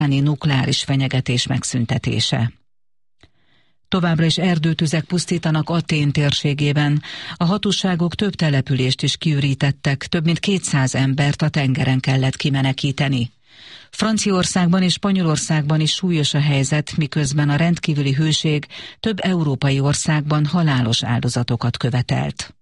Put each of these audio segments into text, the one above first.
nukleáris fenyegetés megszüntetése. Továbbra is erdőtüzek pusztítanak Athén térségében. A hatóságok több települést is kiürítettek, több mint 200 embert a tengeren kellett kimenekíteni. Franciaországban és Spanyolországban is súlyos a helyzet, miközben a rendkívüli hőség több európai országban halálos áldozatokat követelt.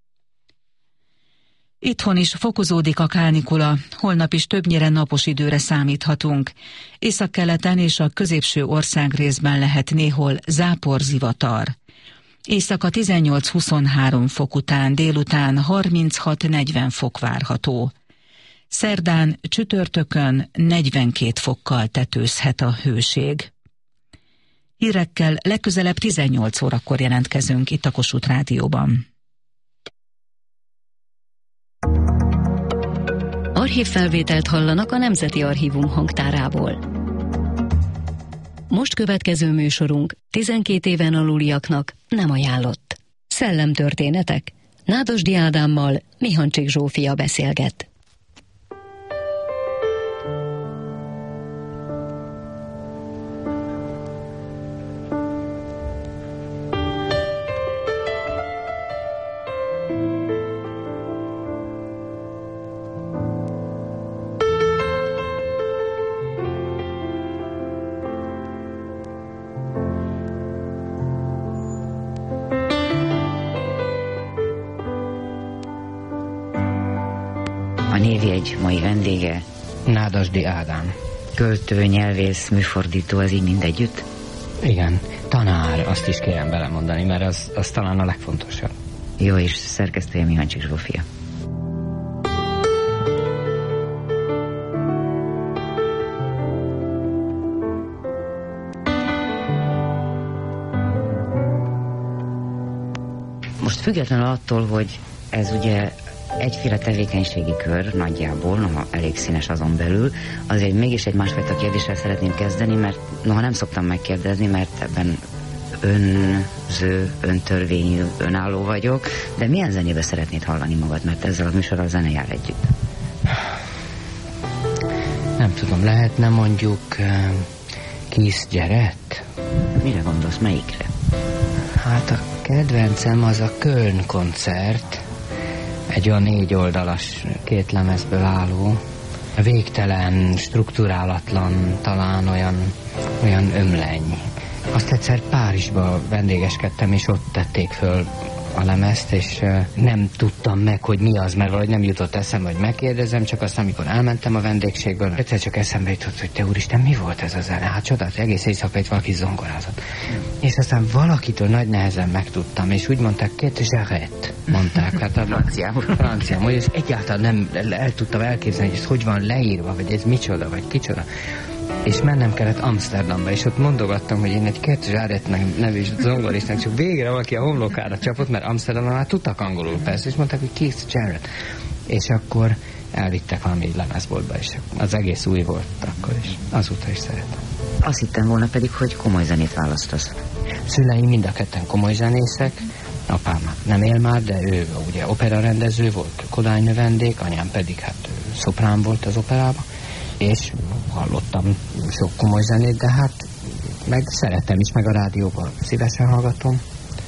Itthon is fokozódik a kánikula, holnap is többnyire napos időre számíthatunk. Északkeleten és a középső országrészben lehet néhol záporzivatar. Éjszaka 18-23 fok után, délután 36-40 fok várható. Szerdán, csütörtökön 42 fokkal tetőzhet a hőség. Hírekkel legközelebb 18 órakor jelentkezünk itt a Kossuth Rádióban. Archívfelvételt hallanak a Nemzeti Archívum hangtárából. Most következő műsorunk 12 éven aluliaknak nem ajánlott. Szellemtörténetek. Nádasdy Ádámmal Mihancsik Zsófia beszélget. A névjegy mai vendége Nádasdy Ádám. Költő, nyelvész, műfordító, az így mindegyütt? Igen, tanár, azt is kérem belemondani, mert az talán a legfontosabb. Jó, és szerkesztője Mihancsik Zsófia. Most függetlenül attól, hogy ez ugye egyféle tevékenységi kör nagyjából, noha elég színes azon belül, azért mégis egy másfajta kérdéssel szeretném kezdeni, mert noha nem szoktam megkérdezni, mert ebben öntörvényű, önálló vagyok, de milyen zenébe szeretnéd hallani magad, mert ezzel a műsorral zene jár együtt? Nem tudom, lehetne mondjuk Keith Jarrett? Mire gondolsz, melyikre? Hát a kedvencem az a Köln koncert, egy olyan 4 oldalas, 2 lemezből álló, végtelen, strukturálatlan, talán olyan ömleny. Azt egyszer Párizsba vendégeskedtem, és ott tették föl a lemezt, és nem tudtam meg, hogy mi az, mert valahogy nem jutott eszembe, hogy megkérdezem, csak aztán, amikor elmentem a vendégségből, egyszer csak eszembe jutott, hogy te úristen, mi volt ez a zene? Hát csodát, egész éjszaka itt valaki zongorázott. És aztán valakitől nagy nehezen megtudtam, és úgy mondták, Keith Jarrett, mondták. Hát a franciául, és egyáltalán nem el tudtam elképzelni, hogy ez hogy van leírva, vagy ez micsoda, vagy kicsoda. És mennem kellett Amsterdamba, és ott mondogattam, hogy én egy Keith Jarrett nevű zongoristnak, csak végre valaki a homlokára csapott, mert Amsterdamban már tudtak angolul persze, és mondták, hogy Keith Jarrett. És akkor elvittek valami lemezboltba, és az egész új volt akkor is. Azóta is szeretem. Azt hittem volna pedig, hogy komoly zenét választasz. Szüleim mind a ketten komoly zenészek, apám nem él már, de ő ugye operarendező volt, Kodály növendék, anyám pedig hát szoprán volt az operában, és hallottam sok komoly zenét, de hát meg szeretem is, meg a rádióban szívesen hallgatom,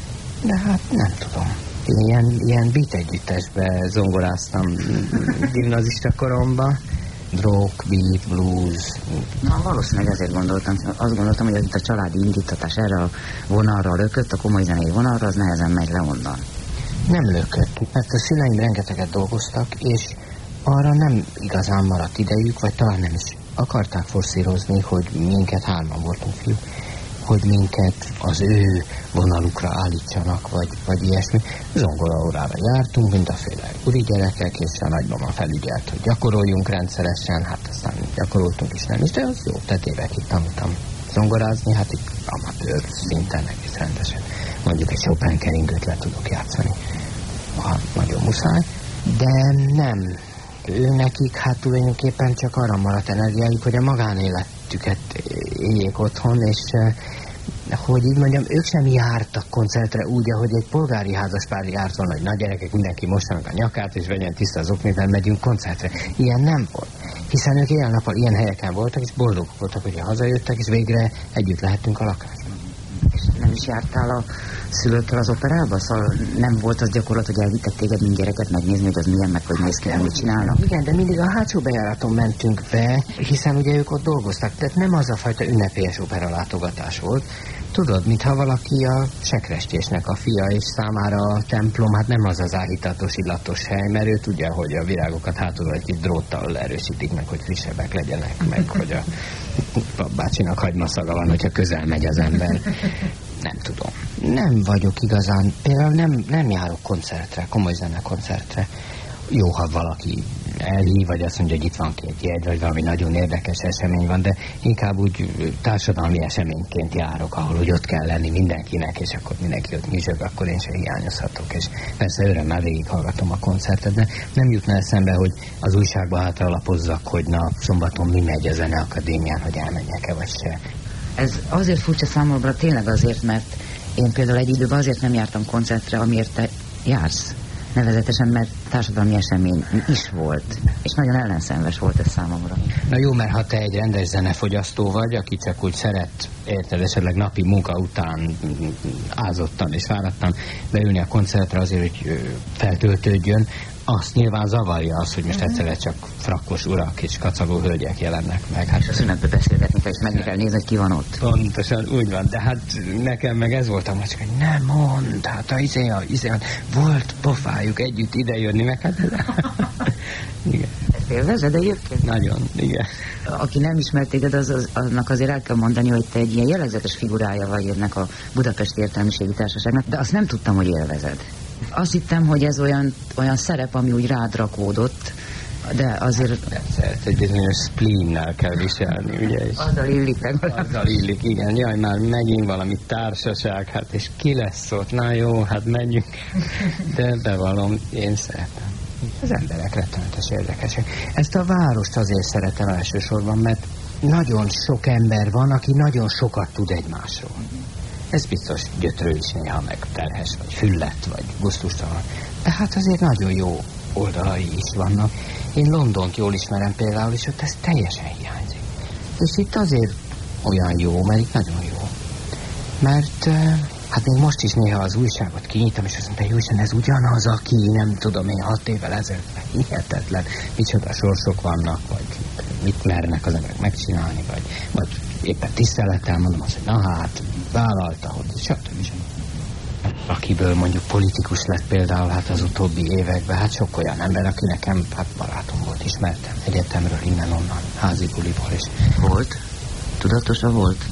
de hát nem tudom. Ilyen beat együttesbe zongoráztam gimnazista koromban, rock, beat, blues. Na, valószínűleg ezért gondoltam. Azt gondoltam, hogy itt a családi indítatás erre a vonalra lökött, a komoly zenei vonalra, az nehezen megy le onnan. Nem lökött, mert a szüleim rengeteget dolgoztak, és arra nem igazán maradt idejük, vagy talán nem is akarták forszírozni, hogy minket, 3-an voltunk fiúk, hogy minket az ő vonalukra állítsanak, vagy ilyesmi. Zongoraórára jártunk, mindaféle úri gyerekek, és a nagymama felügyelt, hogy gyakoroljunk rendszeresen, hát aztán gyakoroltunk is, nem is, de az jó, tehát évekig tanultam zongorázni, hát így amatőr szinten egész rendesen. Mondjuk egy Chopin keringőt le tudok játszani, ha nagyon muszáj, de nem. Ő nekik hát tulajdonképpen csak arra maradt energiájuk, hogy a magánéletüket éljék otthon, és hogy így mondjam, ők sem jártak koncertre úgy, ahogy egy polgári házaspár járt volna, hogy na gyerekek, mindenki mossa meg a nyakát, és vegyen tiszta az oknét, mert megyünk koncertre. Ilyen nem volt. Hiszen ők ilyen nappal ilyen helyeken voltak, és boldogok voltak, hogy hazajöttek, és végre együtt lehettünk a lakásban. És nem is jártál a szülőkkel az operába? Szóval nem volt az gyakorlat, hogy elvittek téged, mint gyereket megnézni, hogy az milyen, meg hogy néz ki, mit csinálnak? Igen, de mindig a hátsó bejáraton mentünk be, hiszen ugye ők ott dolgoztak, tehát nem az a fajta ünnepélyes operalátogatás volt. Tudod, mintha valaki a sekrestésnek a fia, és számára a templom, hát nem az az áhítatos, illatos hely, mert ő tudja, hogy a virágokat hátulról egy kis dróttal erősítik meg, hogy frissebbek legyenek, meg hogy a papbácsinak hagymaszaga van, hogyha közel megy az ember. Nem tudom. Nem vagyok igazán, például nem járok koncertre, komoly zenekoncertre. Jó, ha valaki elhív, vagy azt mondja, hogy itt van két jegy, vagy valami nagyon érdekes esemény van, de inkább úgy társadalmi eseményként járok, ahol úgy ott kell lenni mindenkinek, és akkor mindenki ott nyüzsög, akkor én sem hiányozhatok, és persze örömmel végighallgatom a koncertet, de nem jutna eszembe, hogy az újságba hátralapozzak, hogy na, szombaton mi megy a Zeneakadémián, hogy elmenjek-e, vagy se. Ez azért furcsa számomra, tényleg azért, mert én például egy időben azért nem jártam koncertre, amiért te jársz. Nevezetesen, mert társadalmi esemény is volt, és nagyon ellenszenves volt ez számomra. Na jó, mert ha te egy rendes zenefogyasztó vagy, aki csak úgy szeret, érted, esetleg napi munka után ázottan és fáradtan beülni a koncertre azért, hogy feltöltődjön, azt nyilván zavarja az, hogy most egyszerre csak frakkos urak és kacagó hölgyek jelennek meg. Hát, és a szünetbe beszélgetni kell, és meg kell nézni, hogy ki van ott. Pontosan, úgy van, de hát nekem meg ez volt a macska, hogy nem mondd, hát a volt pofájuk együtt idejönni, meg hát igen. Ezt élvezed egyébként? Nagyon, igen. Aki nem ismert téged, annak azért el kell mondani, hogy te egy ilyen jellegzetes figurája vagy ennek a Budapesti Értelmiségi Társaságnak, de azt nem tudtam, hogy élvezed. Azt hittem, hogy ez olyan szerep, ami úgy rád rakódott, de azért... Persze, egy bizonyos spleennel kell viselni, ugye? Azzal illik legalább. Azzal illik, igen. Jaj, már megint valami társaság, hát és ki lesz ott? Na jó, hát menjünk. De bevallom, én szeretem. Az emberek rettenetes érdekesek. Ezt a várost azért szeretem elsősorban, mert nagyon sok ember van, aki nagyon sokat tud egymásról. Ez biztos gyötrő is néha, meg terhes, vagy füllet, vagy gusztustalan. De hát azért nagyon jó oldalai is vannak. Én Londont jól ismerem például, és ott ez teljesen hiányzik. És itt azért olyan jó, mert itt nagyon jó. Mert hát még most is néha az újságot kinyitom, és azt mondta, hogy Isten, ez ugyanaz, aki nem tudom én 6 évvel ezelőtt, hihetetlen, micsoda sorsok vannak, vagy mit mernek az emberek megcsinálni, vagy éppen tisztelettel mondom azt, hogy na hát, vállalta, hogy stb. Akiből mondjuk politikus lett például hát az utóbbi években, hát sok olyan ember, aki nekem hát barátom volt, ismertem egyetemről, innen-onnan, házibuliból is. Volt? Tudatosan volt?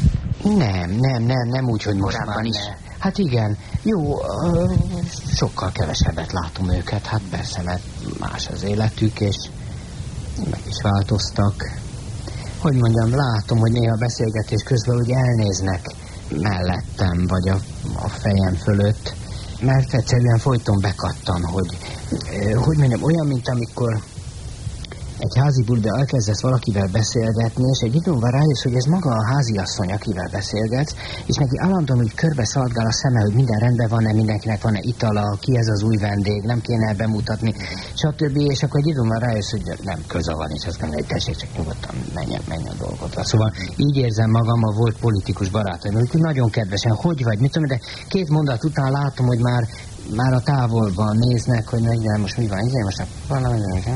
Nem úgy, hogy most korábban is. Hát igen, jó, sokkal kevesebbet látom őket, hát persze, mert más az életük, és meg is változtak. Hogy mondjam, látom, hogy néha beszélgetés közben úgy elnéznek mellettem, vagy a fejem fölött, mert egyszerűen folyton bekattan, hogy mondjam, olyan, mint amikor egy házi buliba elkezdesz valakivel beszélgetni, és egy idő van rájössz, hogy ez maga a háziasszony, akivel beszélgetsz, és neki állandóan úgy körbe szaladgál a szeme, hogy minden rendben van-e, mindenkinek van-e itala, ki ez az új vendég, nem kéne bemutatni, stb. És akkor egy idő van rájössz, hogy nem köze van, és azt mondja, hogy tessék, csak nyugodtan menj a dolgodra. Szóval így érzem magam a volt politikus barátaim, hogy nagyon kedvesen, hogy vagy, mit tudom, de 2 mondat után látom, hogy már a távolban néznek, hogy igen, most mi van, igen, most valami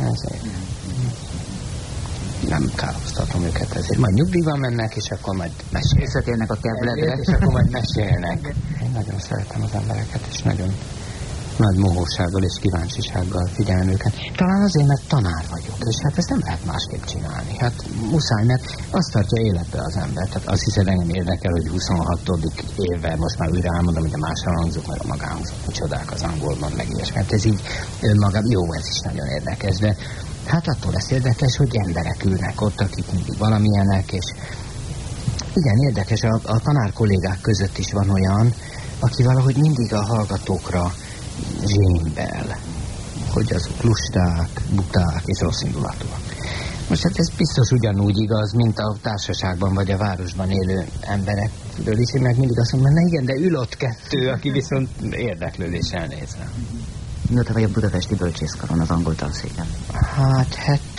nem károztatom őket ezért. Majd nyugdíjban mennek, és akkor majd mesélnek. Visszatérnek a kebledre. És akkor majd mesélnek. Én nagyon szeretem az embereket, és nagyon nagy mohósággal és kíváncsisággal figyelem őket. Talán azért, mert tanár vagyok, és hát ezt nem lehet másképp csinálni. Hát muszáj, mert azt tartja életbe az ember. Tehát azt hiszed, engem érdekel, hogy 26. évvel most már újra elmondom, hogy a másra hangzok, meg a magánhangzok, csodák az angolban, meg ilyesmi. Hát ez így önmagában, jó, ez is nagyon érdekes, de hát attól lesz érdekes, hogy emberek ülnek ott, akik mindig valamilyenek, és igen, érdekes, a tanár kollégák között is van olyan, aki valahogy mindig a hallgatókra zsémbel, hogy azok lusták, buták és rosszindulatúak. Most hát ez biztos ugyanúgy igaz, mint a társaságban vagy a városban élő emberek is, én meg mindig azt mondom, na igen, de ül ott 2, aki viszont érdeklődéssel néz rá. Mióta vagy a budapesti bölcsészkaron az angol tanszéken? Hát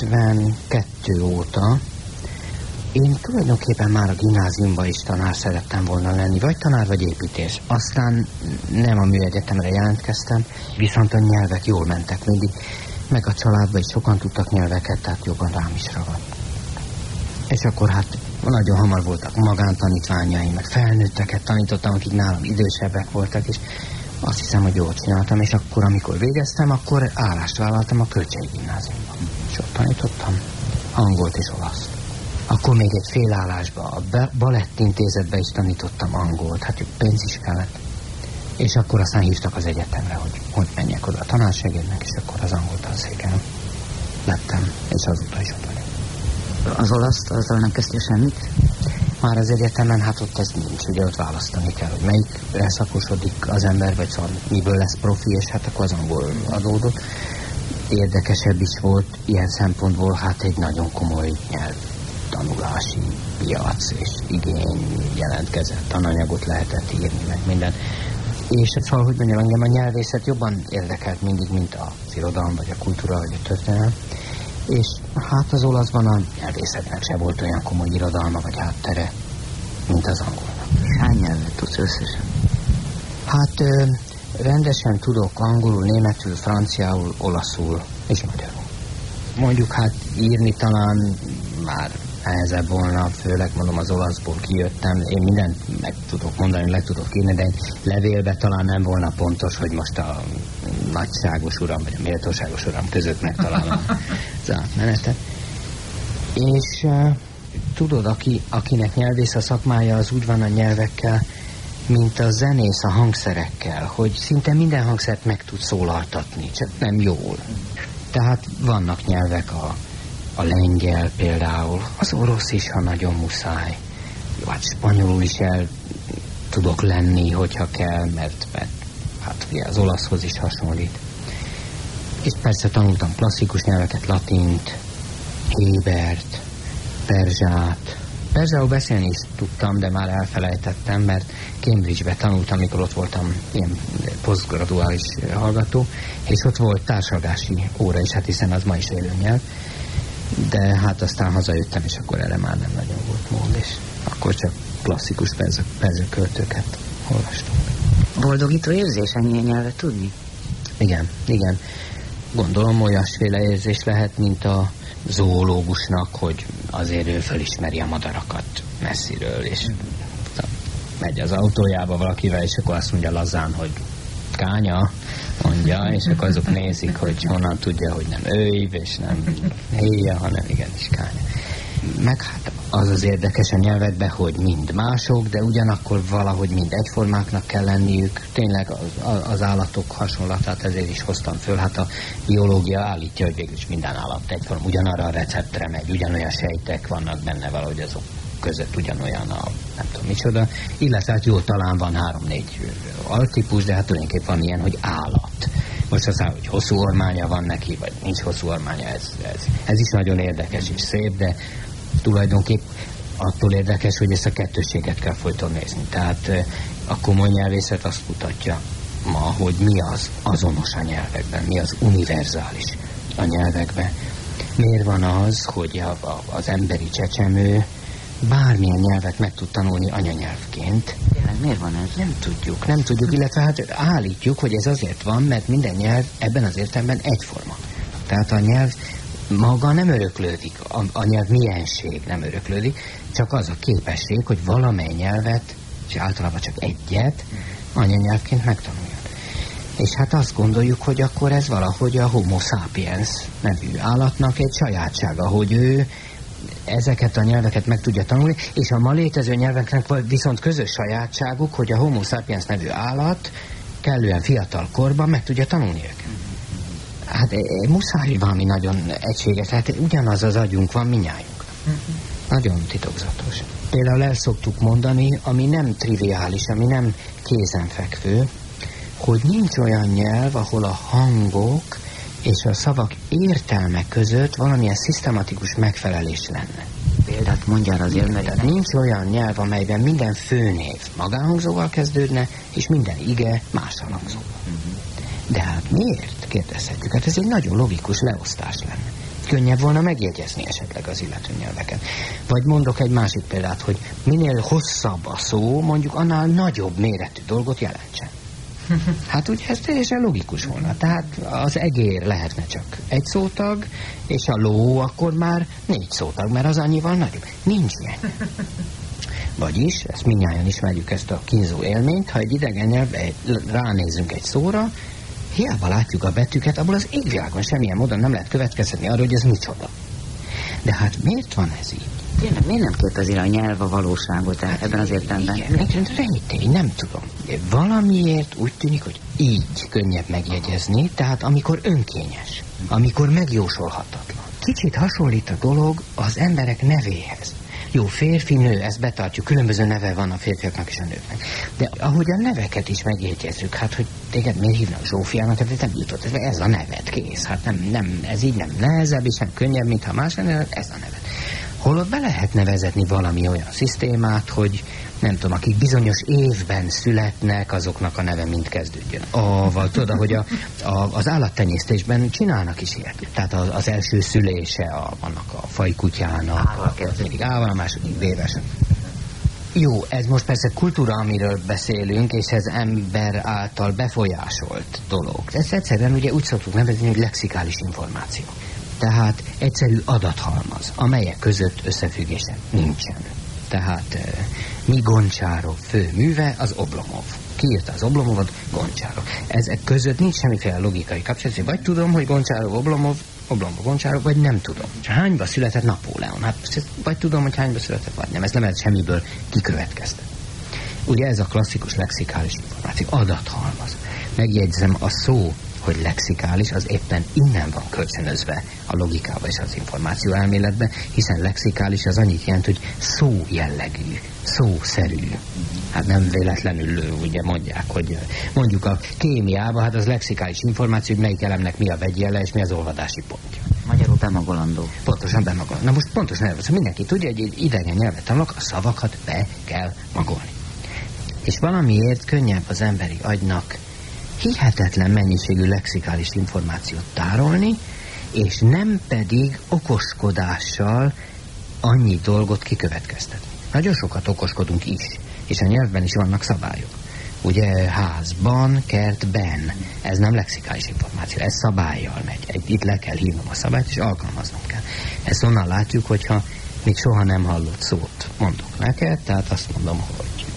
72 óta. Én tulajdonképpen már a gimnáziumban is tanár szerettem volna lenni, vagy tanár, vagy építész. Aztán nem a műegyetemre jelentkeztem, viszont a nyelvek jól mentek mindig, meg a családban is sokan tudtak nyelveket, tehát jobban rám is ragadt. És akkor hát nagyon hamar voltak magántanítványaim, meg felnőtteket tanítottam, akik nálam idősebbek voltak, és azt hiszem, hogy jól csináltam, és akkor, amikor végeztem, akkor állást vállaltam a Kölcsei Gimnáziumban. És ott tanítottam angolt és olaszt. Akkor még egy félállásban a balettintézetben is tanítottam angolt, hát pénz is kellett. És akkor aztán hívtak az egyetemre, hogy menjek oda a tanársegédnek, és akkor az angol tanszéken lettem, és azóta is ott vagyok. Az olaszt, azzal nem kezdtél semmit? Már az egyetemen, hát ott ez nincs, ugye ott választani kell, hogy melyikre szakosodik az ember, vagy szóval miből lesz profi, és hát akkor az angol adódott. Érdekesebb is volt ilyen szempontból, hát egy nagyon komoly nyelvtanulási piac és igény jelentkezett, tananyagot lehetett írni, meg minden. És szóval, hogy mondjam, engem a nyelvészet jobban érdekelt mindig, mint az irodalom, vagy a kultúra, vagy a történelem. És hát az olaszban a nyelvészetnek se volt olyan komoly irodalma vagy háttere, mint az angolnak. Hány nyelvet tudsz összesen? Hát rendesen tudok angolul, németül, franciául, olaszul és magyarul. Mondjuk hát írni talán már nehezebb volna, főleg mondom az olaszból kijöttem. Én mindent meg tudok mondani, le tudok írni, de levélbe talán nem volna pontos, hogy most a nagyságos uram vagy a méltóságos uram között megtalálom az átmenetet. És tudod, akinek nyelvész a szakmája, az úgy van a nyelvekkel, mint a zenész a hangszerekkel, hogy szinte minden hangszert meg tud szólaltatni, csak nem jól. Tehát vannak nyelvek, a lengyel például, az orosz is, ha nagyon muszáj. Jó, hát spanyolul is el tudok lenni, hogyha kell, mert hát ugye az olaszhoz is hasonlít. És persze tanultam klasszikus nyelveket, latint, hébert, perzsát. Perzsául beszélni is tudtam, de már elfelejtettem, mert Cambridge-be tanultam, amikor ott voltam ilyen posztgraduális hallgató, és ott volt társalgási óra is, hát hiszen az ma is élő nyelv. De hát aztán hazajöttem, és akkor erre már nem nagyon volt mód, és akkor csak klasszikus perzsa költőket olvastunk. Boldogító érzés ennyi nyelvet tudni? Igen. Gondolom olyasféle érzés lehet, mint a zoológusnak, hogy azért ő felismeri a madarakat messziről, és megy az autójába valakivel, és akkor azt mondja lazán, hogy kánya, mondja, és akkor azok nézik, hogy honnan tudja, hogy nem őiv, és nem héja, hanem igenis kánya. Meg hát az érdekes a nyelvekben, hogy mind mások, de ugyanakkor valahogy mind egyformáknak kell lenniük. Tényleg az állatok hasonlatát ezért is hoztam föl. Hát a biológia állítja, hogy végülis minden állat egyforma, ugyanarra a receptre megy, ugyanolyan sejtek vannak benne valahogy azok között ugyanolyan a nem tudom micsoda, illetve hát jó, talán van 3-4 altípus, de hát tulajdonképpen van ilyen, hogy állat. Most aztán, hogy hosszú ormánya van neki, vagy nincs hosszú ormánya, ez is nagyon érdekes és szép, de tulajdonképp attól érdekes, hogy ezt a kettősséget kell folyton nézni. Tehát a komoly nyelvészet azt mutatja ma, hogy mi az azonos a nyelvekben, mi az univerzális a nyelvekben. Miért van az, hogy az emberi csecsemő bármilyen nyelvet meg tud tanulni anyanyelvként? Miért van ez? Nem tudjuk, illetve hát állítjuk, hogy ez azért van, mert minden nyelv ebben az értelemben egyforma. Tehát a nyelv maga nem öröklődik, a nyelv milyenség nem öröklődik, csak az a képesség, hogy valamely nyelvet, és általában csak egyet, anyanyelvként megtanuljon. És hát azt gondoljuk, hogy akkor ez valahogy a Homo sapiens nevű állatnak egy sajátsága, hogy ő ezeket a nyelveket meg tudja tanulni, és a ma létező nyelveknek viszont közös sajátságuk, hogy a Homo sapiens nevű állat kellően fiatal korban meg tudja tanulni őket. Hát muszáj valami nagyon egységes, hát ugyanaz az agyunk van minnyájunk. Nagyon titokzatos. Például el szoktuk mondani, ami nem triviális, ami nem kézenfekvő, hogy nincs olyan nyelv, ahol a hangok és a szavak értelme között valamilyen szisztematikus megfelelés lenne. példát mondjál azért, mert... Tehát nincs olyan nyelv, amelyben minden főnév magánhangzóval kezdődne, és minden ige más hangzóval. De hát miért? Kérdezhetjük. Hát ez egy nagyon logikus leosztás lenne. Könnyebb volna megjegyezni esetleg az illető nyelveken. Vagy mondok egy másik példát, hogy minél hosszabb a szó, mondjuk annál nagyobb méretű dolgot jelentsen. Hát ugye ez teljesen logikus volna. Tehát az egér lehetne csak egy szótag, és a ló akkor már 4 szótag, mert az annyival nagyobb. Nincs ilyen. Vagyis, ezt mindnyájan ismerjük, ezt a kínzó élményt, ha egy idegen nyelvbe ránézünk egy szóra, hiába látjuk a betűket, abból az égvilágon semmilyen módon nem lehet következtetni arra, hogy ez micsoda. De hát miért van ez így? Tényleg, miért nem képezi a nyelv a valóságot ebben az értelemben? Igen, rejtély, nem tudom. Valamiért úgy tűnik, hogy így könnyebb megjegyezni, tehát amikor önkényes, amikor megjósolhatatlan. Kicsit hasonlít a dolog az emberek nevéhez. Jó, férfi, nő, ezt betartjuk, különböző neve van a férfiaknak és a nőknek. De ahogy a neveket is megjegyezzük, hát hogy téged miért hívnak Zsófiának, tehát nem jutott, ez a neved, kész. Hát nem, ez így nem nehezebb és nem könnyebb, mintha más lenne, ez a neved. Holott be lehetne vezetni valami olyan szisztémát, hogy nem tudom, akik bizonyos évben születnek, azoknak a neve mind kezdődjön. Vagy tudod, hogy az állattenyésztésben csinálnak is ilyet. Tehát az első szülése annak a fajkutyának, az mindig A-val, a második B-vel. Jó, ez most persze kultúra, amiről beszélünk, és ez ember által befolyásolt dolog. Ezt egyszerűen ugye úgy szoktuk nevezni, hogy lexikális információ. Tehát egyszerű adathalmaz, amelyek között összefüggése nincsen. Tehát mi Goncsárov fő műve, az Oblomov. Ki írta az Oblomovot? Goncsárov. Ezek között nincs semmiféle logikai kapcsolat. Vagy tudom, hogy Goncsárov, Oblomov, Goncsárov, vagy nem tudom. Hányba született Napóleon? Hát vagy tudom, hogy hányba született, vagy nem. Ez nem lehet semmiből kikövetkeztetni. Ugye ez a klasszikus lexikális információ, adathalmaz. Megjegyzem, a szó, hogy lexikális, az éppen innen van kölcsönözve a logikába és az információ elméletbe, hiszen lexikális az annyit jelent, hogy szó jellegű, szószerű. Hát nem véletlenül ugye mondják, hogy mondjuk a kémiában, hát az lexikális információ, hogy melyik elemnek mi a vegyjele és mi az olvadási pontja. Magyarul bemagolandó. Pontosan bemagolandó. Na most pontosan erről, mindenki tudja, hogy egy idegen nyelvet tanulok, a szavakat be kell magolni. És valamiért könnyebb az emberi agynak hihetetlen mennyiségű lexikális információt tárolni, és nem pedig okoskodással annyi dolgot kikövetkeztetni. Nagyon sokat okoskodunk is, és a nyelvben is vannak szabályok. Ugye házban, kertben, ez nem lexikális információ, ez szabállyal megy. Itt le kell hívnom a szabályt, és alkalmaznom kell. Ezt onnan látjuk, hogyha még soha nem hallott szót mondok neked, tehát azt mondom, hogy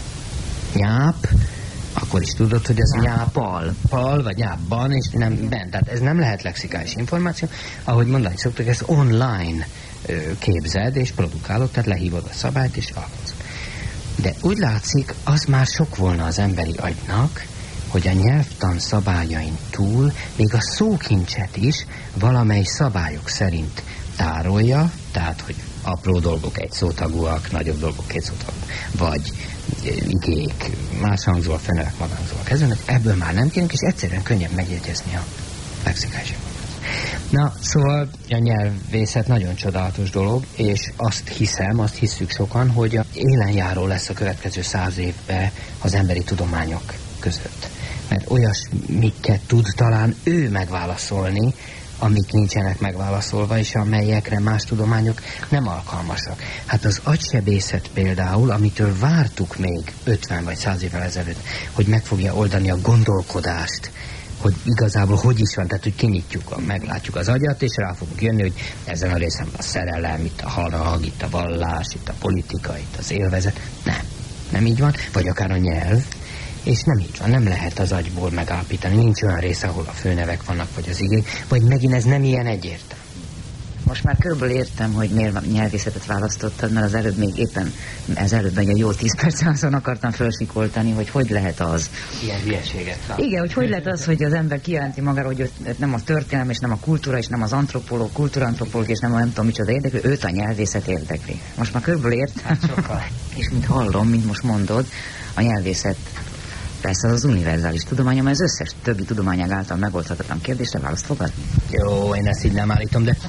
nyáp, akkor is tudod, hogy ez nyápal, vagy nyápban, és nem bent. Tehát ez nem lehet lexikális információ. Ahogy mondani szoktuk, ezt online képzeld és produkálod, tehát lehívod a szabályt és alkalmazod. De úgy látszik, az már sok volna az emberi agynak, hogy a nyelvtan szabályain túl még a szókincset is valamely szabályok szerint tárolja, tehát, hogy apró dolgok egy szótagúak, nagyobb dolgok két szótagúak, vagy igék, más hangzóval, fenelek, magánzóval kezdenek, ebből már nem kérünk, és egyszerűen könnyebb megjegyezni a lexikális. Na, szóval a nyelvészet nagyon csodálatos dolog, és azt hiszük sokan, hogy élenjáró lesz a következő 100 évben az emberi tudományok között. Mert olyasmiket tud talán ő megválaszolni, amik nincsenek megválaszolva, és amelyekre más tudományok nem alkalmasak. Hát az agysebészet például, amitől vártuk még 50 vagy 100 évvel ezelőtt, hogy meg fogja oldani a gondolkodást, hogy igazából hogy is van, tehát hogy kinyitjuk, meglátjuk az agyat, és rá fogunk jönni, hogy ezen a részen a szerelem, itt a harag, itt a vallás, itt a politika, itt az élvezet. Nem így van, vagy akár a nyelv, és nem így van, nem lehet az agyból megállapítani, nincs olyan része, ahol a főnevek vannak, vagy az igék, vagy megint ez nem ilyen egyértelmű. Most már körülbelül értem, hogy miért nyelvészetet választottad, mert az előbb még éppen, egy jó 10 perccel azon akartam felsikoltani, hogy lehet az. Ilyen hülyeséget. Igen, hogy lehet az, hogy az ember kijelenti magára, hogy nem a történelem, és nem a kultúra, és nem az antropológ, kultúrantropológ, és nem a nem tudom micsoda érdekli, őt a nyelvészet érdekli. Most már körülbelül értem. Hát sokkal. És mint hallom, mint most mondod, a nyelvészet persze az univerzális tudomány, amely az összes többi tudományág által megoldhatatlan kérdésre választ fogadni. Jó, én ezt így nem állítom, de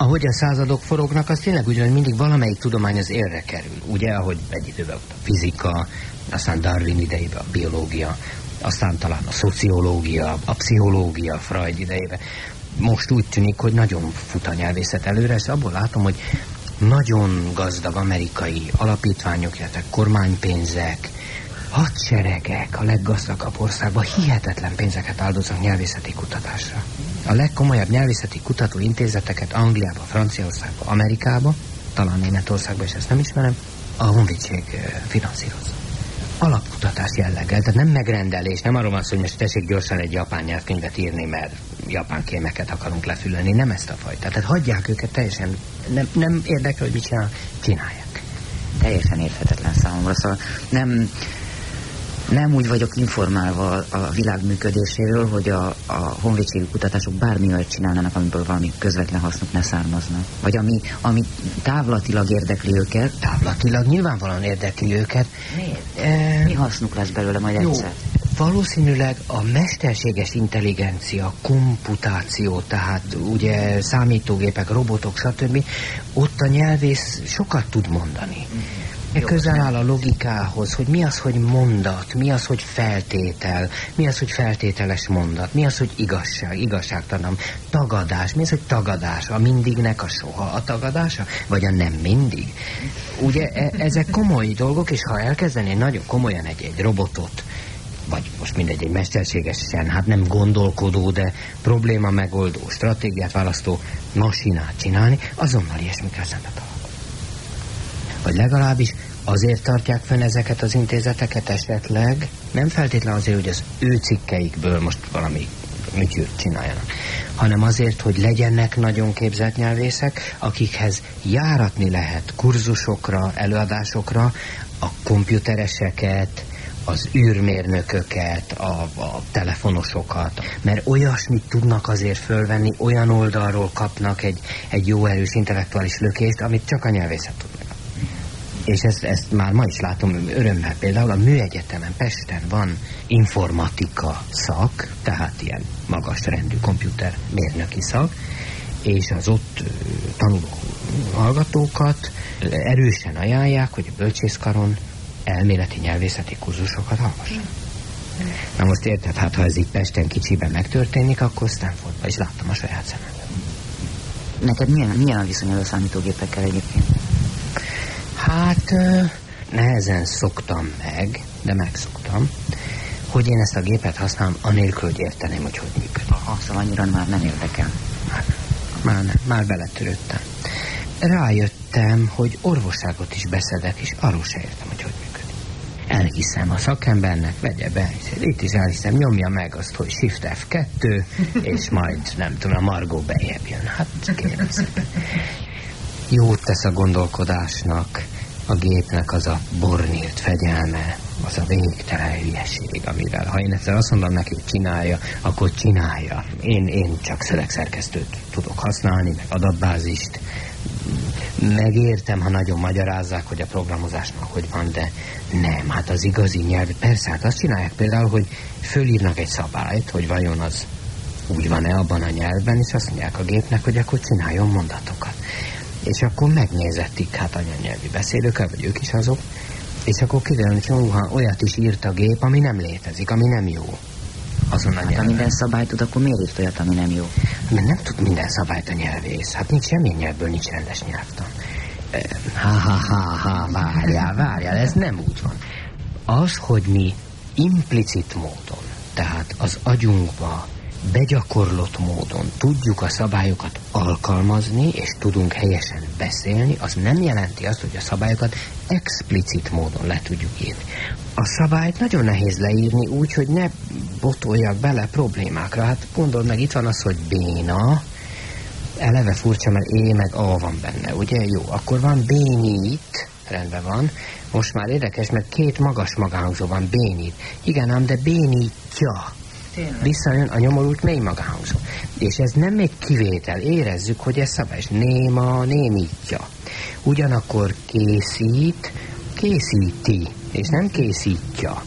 Ahogy a századok forognak, az tényleg úgy, hogy mindig valamelyik tudomány az élre kerül. Ugye, ahogy egy időben ott a fizika, aztán Darwin idejében a biológia, aztán talán a szociológia, a pszichológia, Freud idejében. Most úgy tűnik, hogy nagyon fut a nyelvészet előre, és abból látom, hogy nagyon gazdag amerikai alapítványok, illetve kormánypénzek, hadseregek a leggazdagabb országban hihetetlen pénzeket áldoznak nyelvészeti kutatásra. A legkomolyabb nyelvészeti kutatóintézeteket Angliába, Franciaországba, Amerikába, talán Németországban, és ezt nem ismerem, a honvédség finanszírozza. Alapkutatás jelleggel, tehát nem megrendelés, nem arról van szó, hogy most tessék gyorsan egy japán nyelvkönyvet írni, mert japán kémeket akarunk lefülelni, nem ezt a fajta. Tehát hagyják őket teljesen, nem érdekel, hogy mit csinálják. Teljesen érthetetlen számomra, szóval nem úgy vagyok informálva a világ működéséről, hogy a honvédségi kutatások bármi olyat csinálnának, amiből valami közvetlen hasznuk ne származna. Vagy ami távlatilag érdekli őket. Távlatilag nyilvánvalóan érdekli őket. Miért? Mi hasznuk lesz belőle majd egyszer? Valószínűleg a mesterséges intelligencia, komputáció, tehát ugye számítógépek, robotok, stb. Ott a nyelvész sokat tud mondani. Közel áll a logikához, hogy mi az, hogy mondat, mi az, hogy feltétel, mi az, hogy feltételes mondat, mi az, hogy igazságtalan, tagadás, mi az, hogy tagadás, a mindignek a soha a tagadása, vagy a nem mindig. Ugye ezek komoly dolgok, és ha elkezdené nagyon komolyan egy robotot, vagy most mindegy, egy mesterségesen, hát nem gondolkodó, de probléma megoldó, stratégiát választó masinát csinálni, azonnal ilyesmikkel szembe találkozik. Vagy legalábbis azért tartják fenn ezeket az intézeteket esetleg, nem feltétlenül azért, hogy az ő cikkeikből most valami műtyűrt csináljanak, hanem azért, hogy legyenek nagyon képzett nyelvészek, akikhez járatni lehet kurzusokra, előadásokra, a komputereseket, az űrmérnököket, a telefonosokat, mert olyasmit tudnak azért fölvenni, olyan oldalról kapnak egy jó erős intellektuális lökést, amit csak a nyelvészet tud meg. És ezt már ma is látom örömmel. Például a Műegyetemen Pesten van informatika szak, tehát ilyen magasrendű komputermérnöki szak, és az ott tanuló hallgatókat erősen ajánlják, hogy a bölcsészkaron elméleti nyelvészeti kurzusokat hallgassanak. Na most érted, hát ha ez így Pesten kicsiben megtörténik, akkor Stanfordban is láttam a saját szememben. Neked milyen a viszonyod a számítógépekkel egyébként? Hát nehezen szoktam meg, de megszoktam, hogy én ezt a gépet használom anélkül, hogy érteném, hogy működik. Aha, szóval annyira már nem érdekel. Már beletörődtem. Rájöttem, hogy orvosságot is beszedek, és arról se értem, hogy működik. Elhiszem a szakembernek, vegye be, itt is elhiszem, nyomja meg azt, hogy Shift F2, és majd, nem tudom, a Margó bejebb jön. Hát kérem szépen. Jót tesz a gondolkodásnak, a gépnek az a bornírt fegyelme, az a végtelen hülyeség, amivel ha én egyszer azt mondom neki, hogy csinálja, akkor csinálja. Én csak szövegszerkesztőt tudok használni, meg adatbázist. Megértem, ha nagyon magyarázzák, hogy a programozásnak hogy van, de nem, hát az igazi nyelv. Persze, hát azt csinálják például, hogy fölírnak egy szabályt, hogy vajon az úgy van-e abban a nyelvben, és azt mondják a gépnek, hogy akkor csináljon mondatokat. És akkor megnézettik hát anyanyelvi beszélőkkel, vagy ők is azok, és akkor kiderül, hogy olyat is írt a gép, ami nem létezik, ami nem jó. Azon a hát ha minden szabályt tud, akkor miért írt olyat, ami nem jó? Mert nem tud minden szabályt a nyelvész. Hát nincs semmi nyelvből, nincs rendes nyelvtan. Várjál, ez nem úgy van. Az, hogy mi implicit módon, tehát az agyunkba begyakorlott módon tudjuk a szabályokat alkalmazni, és tudunk helyesen beszélni, az nem jelenti azt, hogy a szabályokat explicit módon le tudjuk írni. A szabályt nagyon nehéz leírni úgy, hogy ne botoljak bele problémákra. Hát gondold meg, itt van az, hogy béna, eleve furcsa, mert é meg a van benne, ugye? Jó, akkor van bénít, rendben van. Most már érdekes, mert két magas magánhangzó van, bénít. Igen ám, de bénítja. Visszajön a nyomorult mély magánhangzó. És ez nem egy kivétel, érezzük, hogy ez szabályos. Néma, némítja. Ugyanakkor készít, készíti, és nem készítja.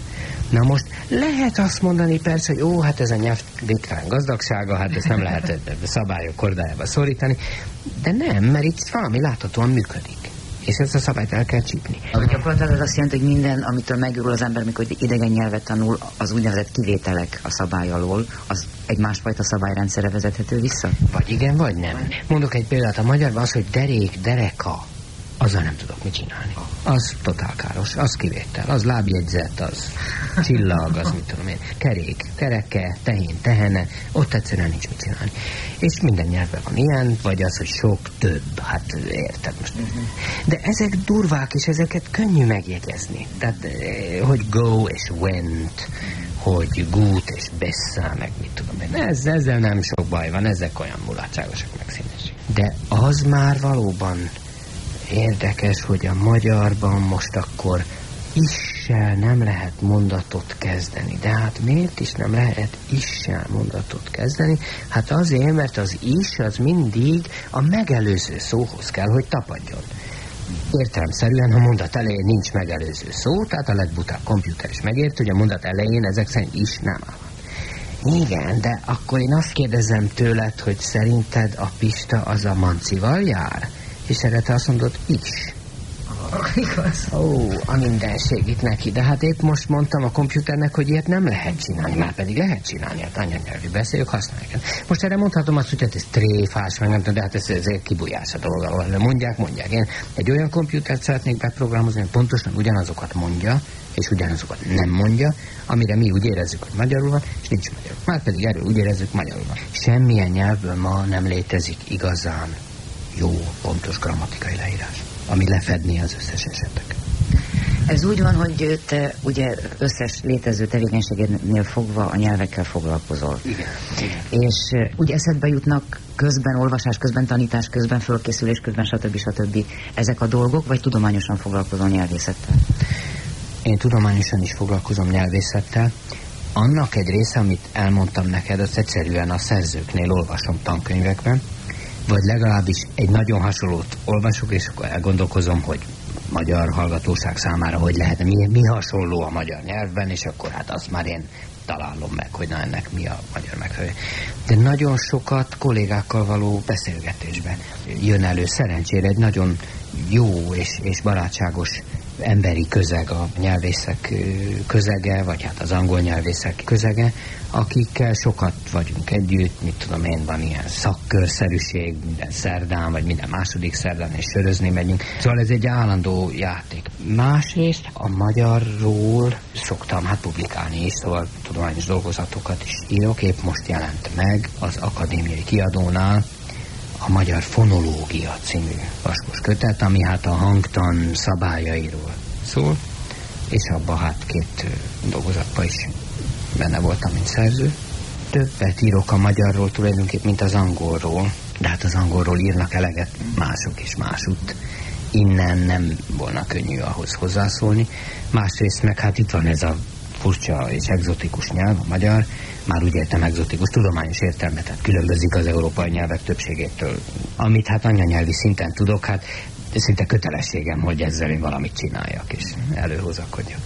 Na most lehet azt mondani persze, hogy hát ez a nyelv végtelen gazdagsága, hát ezt nem lehet szabályok kordájába szorítani, de nem, mert itt valami láthatóan működik. És ezt a szabályt el kell csípni. Gyakorlatilag ez azt jelenti, hogy minden, amitől megőrül az ember, amikor idegen nyelvet tanul, az úgynevezett kivételek a szabály alól, az egy másfajta szabályrendszerre vezethető vissza? Vagy igen, vagy nem. Mondok egy példát, a magyarban az, hogy derék, dereka, azzal nem tudok mit csinálni. Az totál káros, az kivétel, az lábjegyzet, az csillag, az mit tudom én. Kerék, tereke, tehén, tehene, ott egyszerűen nincs mit csinálni. És minden nyelvben van ilyen, vagy az, hogy sok, több, hát érted most. De ezek durvák, és ezeket könnyű megjegyezni. Tehát, hogy go és went, hogy gut és besser, meg mit tudom én. Ezzel nem sok baj van, ezek olyan mulatságosak, meg színesek. De az már valóban érdekes, hogy a magyarban most akkor issel nem lehet mondatot kezdeni. De hát miért is nem lehet issel mondatot kezdeni? Hát azért, mert az is az mindig a megelőző szóhoz kell, hogy tapadjon. Értelemszerűen, ha mondat elején nincs megelőző szó, tehát a legbutább komputer is megért, hogy a mondat elején ezek szerint is nem áll. Igen, de akkor én azt kérdezem tőled, hogy szerinted a Pista az a Mancival jár? És erre te azt mondod, is. Igaz. A mindenség itt neki. De hát épp most mondtam a komputernek, hogy ilyet nem lehet csinálni. Már pedig lehet csinálni, hát anyanyelvű beszélők használják. Most erre mondhatom azt, hogy hát ez tréfás, meg nem tudom, de hát ez kibujás a dolga. Mondják. Én egy olyan komputert szeretnék beprogramozni, hogy pontosan ugyanazokat mondja, és ugyanazokat nem mondja, amire mi úgy érezzük, hogy magyarul van, és nincs magyarul. Már pedig erről úgy érezzük, magyarul van. Semmilyen nyelvből ma nem létezik igazán jó, pontos grammatikai leírás, ami lefedné az összes esetek. Ez úgy van, hogy te ugye összes létező tevékenységednél fogva a nyelvekkel foglalkozol. Igen. És úgy eszedbe jutnak közben, olvasás közben, tanítás közben, fölkészülés közben, stb. Ezek a dolgok, vagy tudományosan foglalkozol nyelvészettel? Én tudományosan is foglalkozom nyelvészettel. Annak egy része, amit elmondtam neked, az egyszerűen a szerzőknél olvasom tankönyvekben, vagy legalábbis egy nagyon hasonlót olvasok, és akkor elgondolkozom, hogy magyar hallgatóság számára hogy lehetne, mi hasonló a magyar nyelvben, és akkor hát azt már én találom meg, hogy na ennek mi a magyar megfelelő. De nagyon sokat kollégákkal való beszélgetésben jön elő szerencsére egy nagyon jó és barátságos emberi közeg, a nyelvészek közege, vagy hát az angol nyelvészek közege, akikkel sokat vagyunk együtt, mit tudom én, van ilyen szakkörszerűség, minden szerdán, vagy minden második szerdán, és sörözni megyünk. Szóval ez egy állandó játék. Másrészt a magyarról szoktam publikálni is, szóval tudományos dolgozatokat is írok, épp most jelent meg az akadémiai kiadónál a Magyar Fonológia című vaskos kötet, ami hát a hangtan szabályairól szól, és abban két dolgozatban is benne voltam, mint szerző. Többet írok a magyarról tulajdonképp, mint az angolról, de hát az angolról írnak eleget mások is másutt. Innen nem volna könnyű ahhoz hozzászólni. Másrészt meg hát itt van ez a furcsa és egzotikus nyelv, a magyar, már úgy értem egzotikus, tudományos értelme, tehát különbözik az európai nyelvek többségétől. Amit hát anyanyelvi szinten tudok, hát szinte kötelességem, hogy ezzel én valamit csináljak, és előhozakodjak.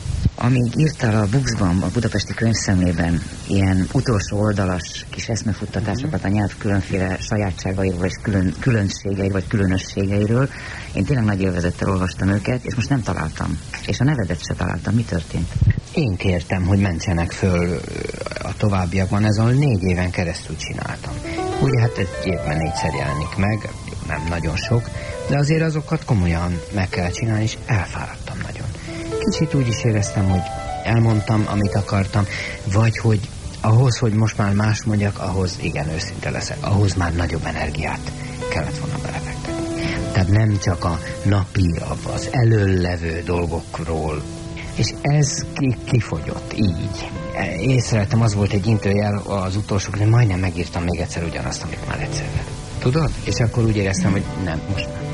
Amíg írtál a Buxban, a Budapesti Könyvszemlében ilyen utolsó oldalas kis eszmefuttatásokat a nyelv különféle sajátságairól és különbségeiről vagy különösségeiről, én tényleg nagy élvezettel olvastam őket, és most nem találtam. És a nevedet se találtam. Mi történt? Én kértem, hogy mentsenek föl a továbbiakban, ez ahol 4 éven keresztül csináltam. Ugye hát egy évben 4-szer jelenik meg, nem nagyon sok, de azért azokat komolyan meg kell csinálni, és elfáradtam nagyon. Kicsit úgy is éreztem, hogy elmondtam, amit akartam, vagy hogy ahhoz, hogy most már más mondjak, ahhoz igen, őszinte leszek, ahhoz már nagyobb energiát kellett volna belefektetni. Tehát nem csak a napi, az előlevő dolgokról, és ez kifogyott így. Észreltem, az volt egy intőjel az utolsó, hogy majdnem megírtam még egyszer ugyanazt, amit már egyszer. Tudod? És akkor úgy éreztem, hogy nem, most már.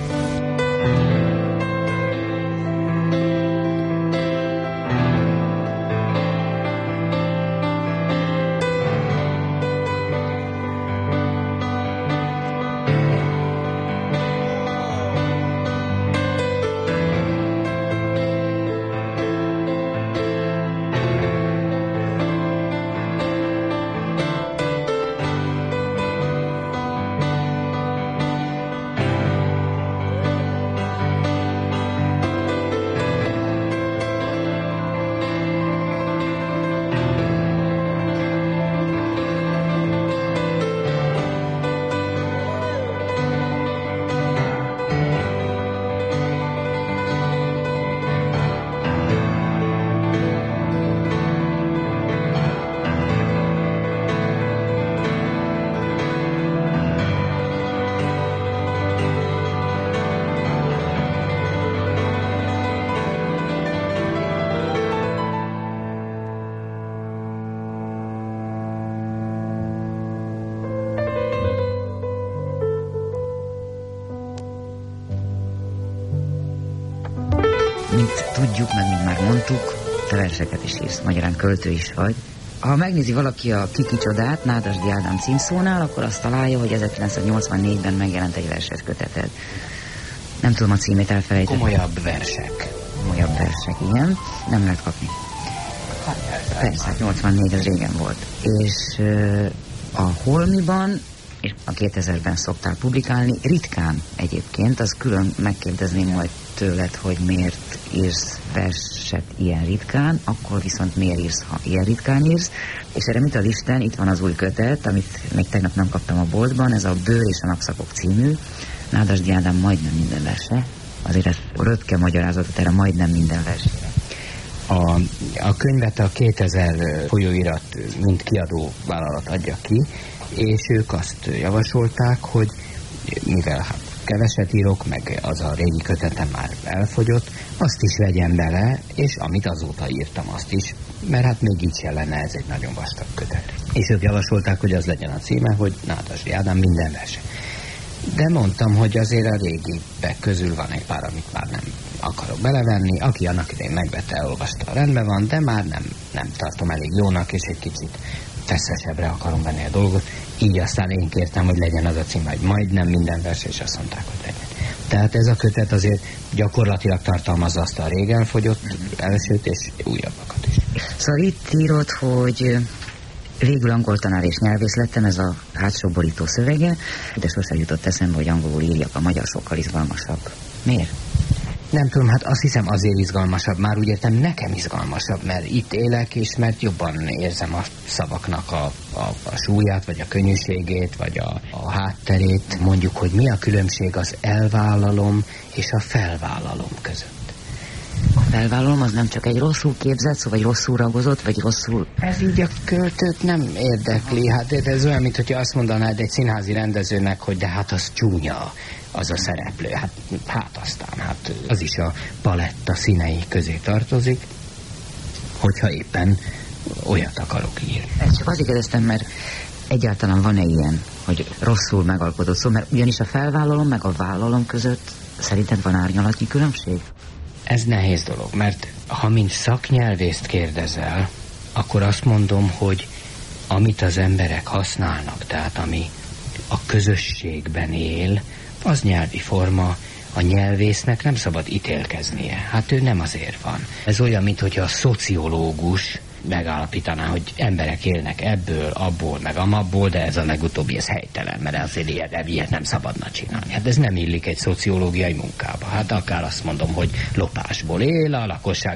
tudjuk, meg mint már mondtuk, te verseket is írsz, magyarán költő is vagy. Ha megnézi valaki a Kikicsodát, Nádasdy Ádám címszónál, akkor azt találja, hogy 1984-ben megjelent egy verses köteted. Nem tudom a címét elfelejteni. Komolyabb versek. Komolyabb versek, igen. Nem lehet kapni. Persze, 84 az régen volt. És a Holmiban, és a 2000-ben szoktál publikálni, ritkán egyébként, az külön megkérdezném majd tőled, hogy miért írsz verset ilyen ritkán, akkor viszont miért írsz, ha ilyen ritkán írsz. És erre mit ad Isten, itt van az új kötet, amit még tegnap nem kaptam a boltban, ez a Bőr és a napszakok című, Nádasdy Ádám majdnem minden verse, azért ez röpke magyarázatot erre majdnem minden versére. A könyvet a 2000 folyóirat mint kiadó vállalat adja ki, és ők azt javasolták, hogy mivel keveset írok, meg az a régi kötetem már elfogyott, azt is vegyem bele, és amit azóta írtam, azt is, mert hát még így sem lenne, ez egy nagyon vastag kötet. És ők javasolták, hogy az legyen a címe, hogy Nádasdy Ádám minden verse. De mondtam, hogy azért a régibek közül van egy pár, amit már nem akarok belevenni. Aki annak idején megvette, elolvasta, rendben van, de már nem tartom elég jónak, és egy kicsit feszesebbre akarom venni a dolgot. Így aztán én kértem, hogy legyen az a cím, hogy majdnem minden vers, és azt mondták, hogy legyen. Tehát ez a kötet azért gyakorlatilag tartalmazza azt a régen fogyott elsőt, és újabbakat is. Szóval itt írod, hogy végül angol tanár és nyelvész lettem, ez a hátsó borító szövege, de sosem jutott eszembe, hogy angolul írjak, a magyar sokkal izgalmasabb. Miért? Nem tudom, hát azt hiszem azért izgalmasabb, már úgy értem, nekem izgalmasabb, mert itt élek, és mert jobban érzem a szavaknak a súlyát, vagy a könnyűségét, vagy a hátterét. Mondjuk, hogy mi a különbség az elvállalom és a felvállalom között. A felvállalom az nem csak egy rosszul képzett szó, vagy rosszul ragozott, vagy rosszul... Ez így a költőt nem érdekli. Hát ez olyan, mint hogyha azt mondanád egy színházi rendezőnek, hogy de hát az csúnya, az a szereplő. Hát aztán, az is a paletta színei közé tartozik, hogyha éppen olyat akarok írni. Ezt csak azért kérdeztem, mert egyáltalán van-e ilyen, hogy rosszul megalkotott szó, mert ugyanis a felvállalom meg a vállalom között szerinted van árnyalatnyi különbség? Ez nehéz dolog, mert ha mint szaknyelvészt kérdezel, akkor azt mondom, hogy amit az emberek használnak, tehát ami a közösségben él, az nyelvi forma, a nyelvésznek nem szabad ítélkeznie. Hát ő nem azért van. Ez olyan, mint hogyha a szociológus megállapítaná, hogy emberek élnek ebből, abból, meg amabból, de ez a legutóbbi, ez helytelen, mert azért ilyet nem szabadna csinálni. Hát ez nem illik egy szociológiai munkába. Hát akár azt mondom, hogy lopásból él, a lakosság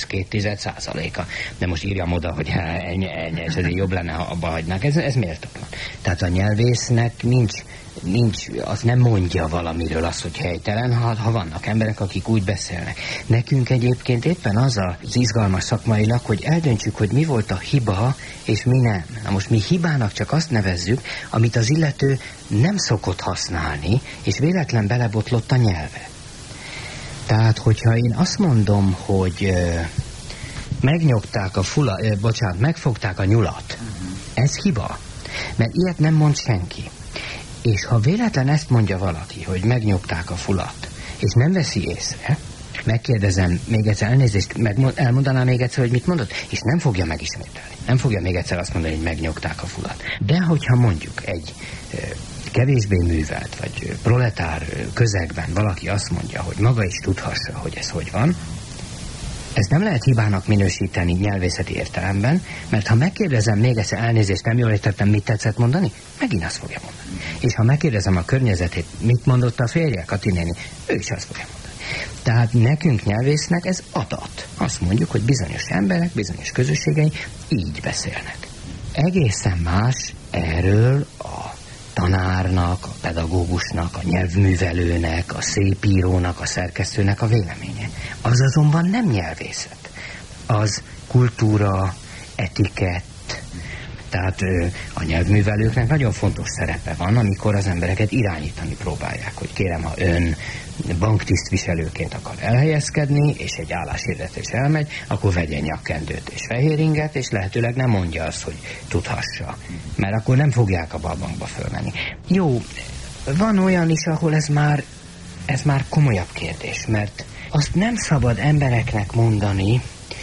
0,2%-a. De most írjam oda, hogy ennyi, ez azért jobb lenne, ha abba hagynák. Ez méltatlan. Tehát a nyelvésznek nincs, az nem mondja valamiről azt, hogy helytelen, ha vannak emberek, akik úgy beszélnek. Nekünk egyébként éppen az az izgalmas szakmailag, hogy eldöntsük, hogy mi volt a hiba, és mi nem. Na most mi hibának csak azt nevezzük, amit az illető nem szokott használni, és véletlen belebotlott a nyelve. Tehát, hogyha én azt mondom, hogy megfogták a nyulat, ez hiba. Mert ilyet nem mond senki. És ha véletlen ezt mondja valaki, hogy megnyomták a fulat, és nem veszi észre, megkérdezem még egyszer, elnézést, elmondaná még egyszer, hogy mit mondott, és nem fogja megismételni. Nem fogja még egyszer azt mondani, hogy megnyomták a fulat. De hogyha mondjuk egy kevésbé művelt, vagy proletár közegben valaki azt mondja, hogy maga is tudhassa, hogy ez hogy van, ezt nem lehet hibának minősíteni nyelvészeti értelemben, mert ha megkérdezem még egyszer, elnézést, nem jól értettem, mit tetszett mondani, megint azt fogja mondani. És ha megkérdezem a környezetét, mit mondott a férje, Kati néni, ő is azt fogja mondani. Tehát nekünk nyelvésznek ez adat. Azt mondjuk, hogy bizonyos emberek, bizonyos közösségei így beszélnek. Egészen más erről a tanárnak, a pedagógusnak, a nyelvművelőnek, a szépírónak, a szerkesztőnek a véleménye. Az azonban nem nyelvészet. Az kultúra, etikett. Tehát a nyelvművelőknek nagyon fontos szerepe van, amikor az embereket irányítani próbálják, hogy kérem, ha ön banktisztviselőként akar elhelyezkedni, és egy álláshirdetés elmegy, akkor vegyen nyakkendőt és fehéringet, és lehetőleg nem mondja azt, hogy tudhassa. Mert akkor nem fogják a bankba fölmenni. Jó, van olyan is, ahol ez már komolyabb kérdés, mert azt nem szabad embereknek mondani,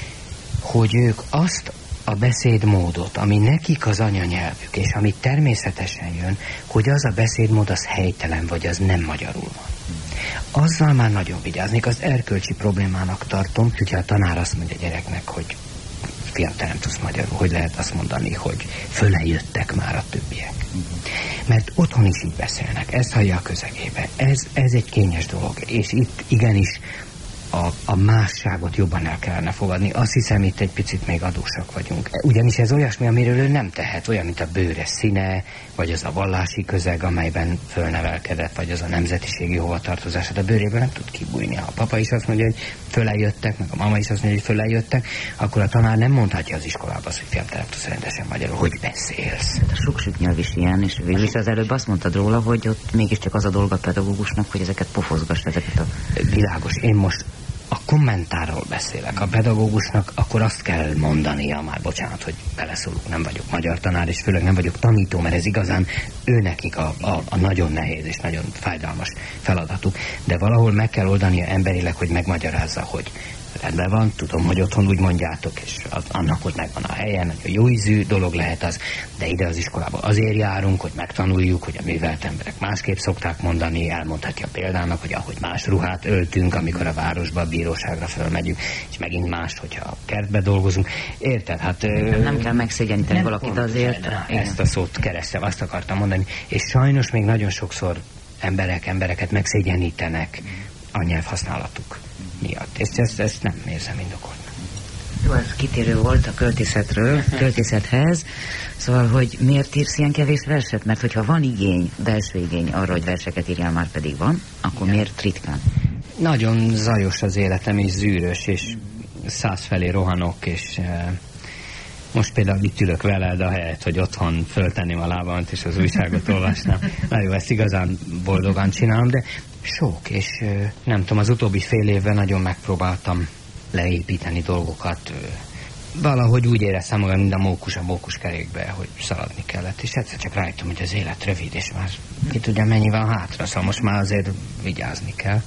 hogy ők azt a beszédmódot, ami nekik az anyanyelvük, és ami természetesen jön, hogy az a beszédmód az helytelen, vagy az nem magyarul van. Azzal már nagyon vigyáznék, az erkölcsi problémának tartom, hogyha a tanár azt mondja a gyereknek, hogy fiam, te nem tudsz magyarul, hogy lehet azt mondani, hogy föle jöttek már a többiek. Mert otthon is így beszélnek, ezt hallja a közegébe. Ez egy kényes dolog, és itt igenis a másságot jobban el kellene fogadni. Azt hiszem, itt egy picit még adósak vagyunk. Ugyanis ez olyasmi, amiről ő nem tehet, olyan, mint a bőre színe, vagy az a vallási közeg, amelyben fölnevelkedett, vagy az a nemzetiségi hovatartozás. A bőréből nem tud kibújni. Ha a papa is azt mondja, hogy föle jöttek, meg a mama is azt mondja, hogy föle jöttek, akkor a tanár nem mondhatja az iskolába azt, hogy fiam, te nem tudsz rendesen magyarul, hogy beszélsz. A sok nyelv is ilyen, és végülis az előbb azt mondtad róla, hogy ott mégiscsak az a dolga a pedagógusnak, hogy ezeket pofozgass, ezeket a... Világos, én most a kommentárról beszélek. A pedagógusnak akkor azt kell mondania, már bocsánat, hogy beleszólok, nem vagyok magyar tanár, és főleg nem vagyok tanító, mert ez igazán őnekik a nagyon nehéz és nagyon fájdalmas feladatuk. De valahol meg kell oldania emberileg, hogy megmagyarázza, hogy rendben van, tudom, hogy otthon úgy mondjátok, és annak ott megvan a helyen, hogy jó ízű dolog lehet az, de ide az iskolába azért járunk, hogy megtanuljuk, hogy a művelt emberek másképp szokták mondani, elmondhatja példának, hogy ahogy más ruhát öltünk, amikor a városba, a bíróságra fölmegyünk, és megint más, hogyha a kertbe dolgozunk. Érted? Hát... Nem kell megszégyeníteni valakit azért. Ezt a szót kerestem, azt akartam mondani, és sajnos még nagyon sokszor embereket megszégyenítenek a nyelvhasználatuk miatt. És ezt nem érzem indokoltnak. Jó, ez kitérő volt a költészethez, szóval, hogy miért írsz ilyen kevés verset? Mert hogyha van igény, belső igény arra, hogy verseket írjál, már pedig van, akkor miért ritkán? Nagyon zajos az életem, és zűrös, és 100 felé rohanok, és most például itt ülök veled, ahelyett, hogy otthon föltenném a lábamat, és az újságot olvasnám. Na jó, ezt igazán boldogan csinálom, de sok, és nem tudom, az utóbbi fél évben nagyon megpróbáltam leépíteni dolgokat. Valahogy úgy éreztem magam, mint a mókus kerékbe, hogy szaladni kellett, és egyszer csak rájöttem, hogy az élet rövid, és már ki tudja, mennyi van hátra, szóval most már azért vigyázni kell.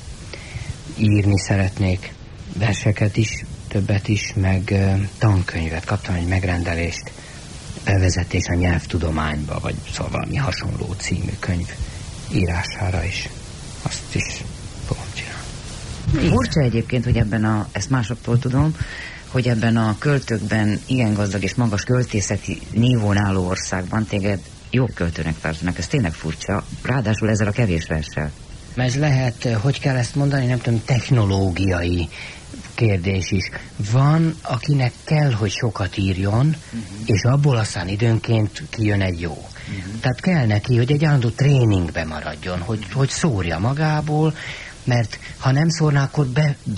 Írni szeretnék verseket is, többet is, meg tankönyvet. Kaptam egy megrendelést, bevezetés a nyelvtudományba, vagy szóval valami hasonló című könyv írására is. Azt is fogom csinálni. Furcsa egyébként, hogy ezt másoktól tudom, hogy ebben a költőkben igen gazdag és magas költészeti nívón álló országban téged jó költőnek tartanak. Ez tényleg furcsa, ráadásul ezzel a kevés verssel. Ez lehet, hogy kell ezt mondani, nem tudom, technológiai kérdés is. Van, akinek kell, hogy sokat írjon, és abból aztán időnként kijön egy jó. Tehát kell neki, hogy egy állandó tréningbe maradjon, hogy szórja magából, mert ha nem szórná, akkor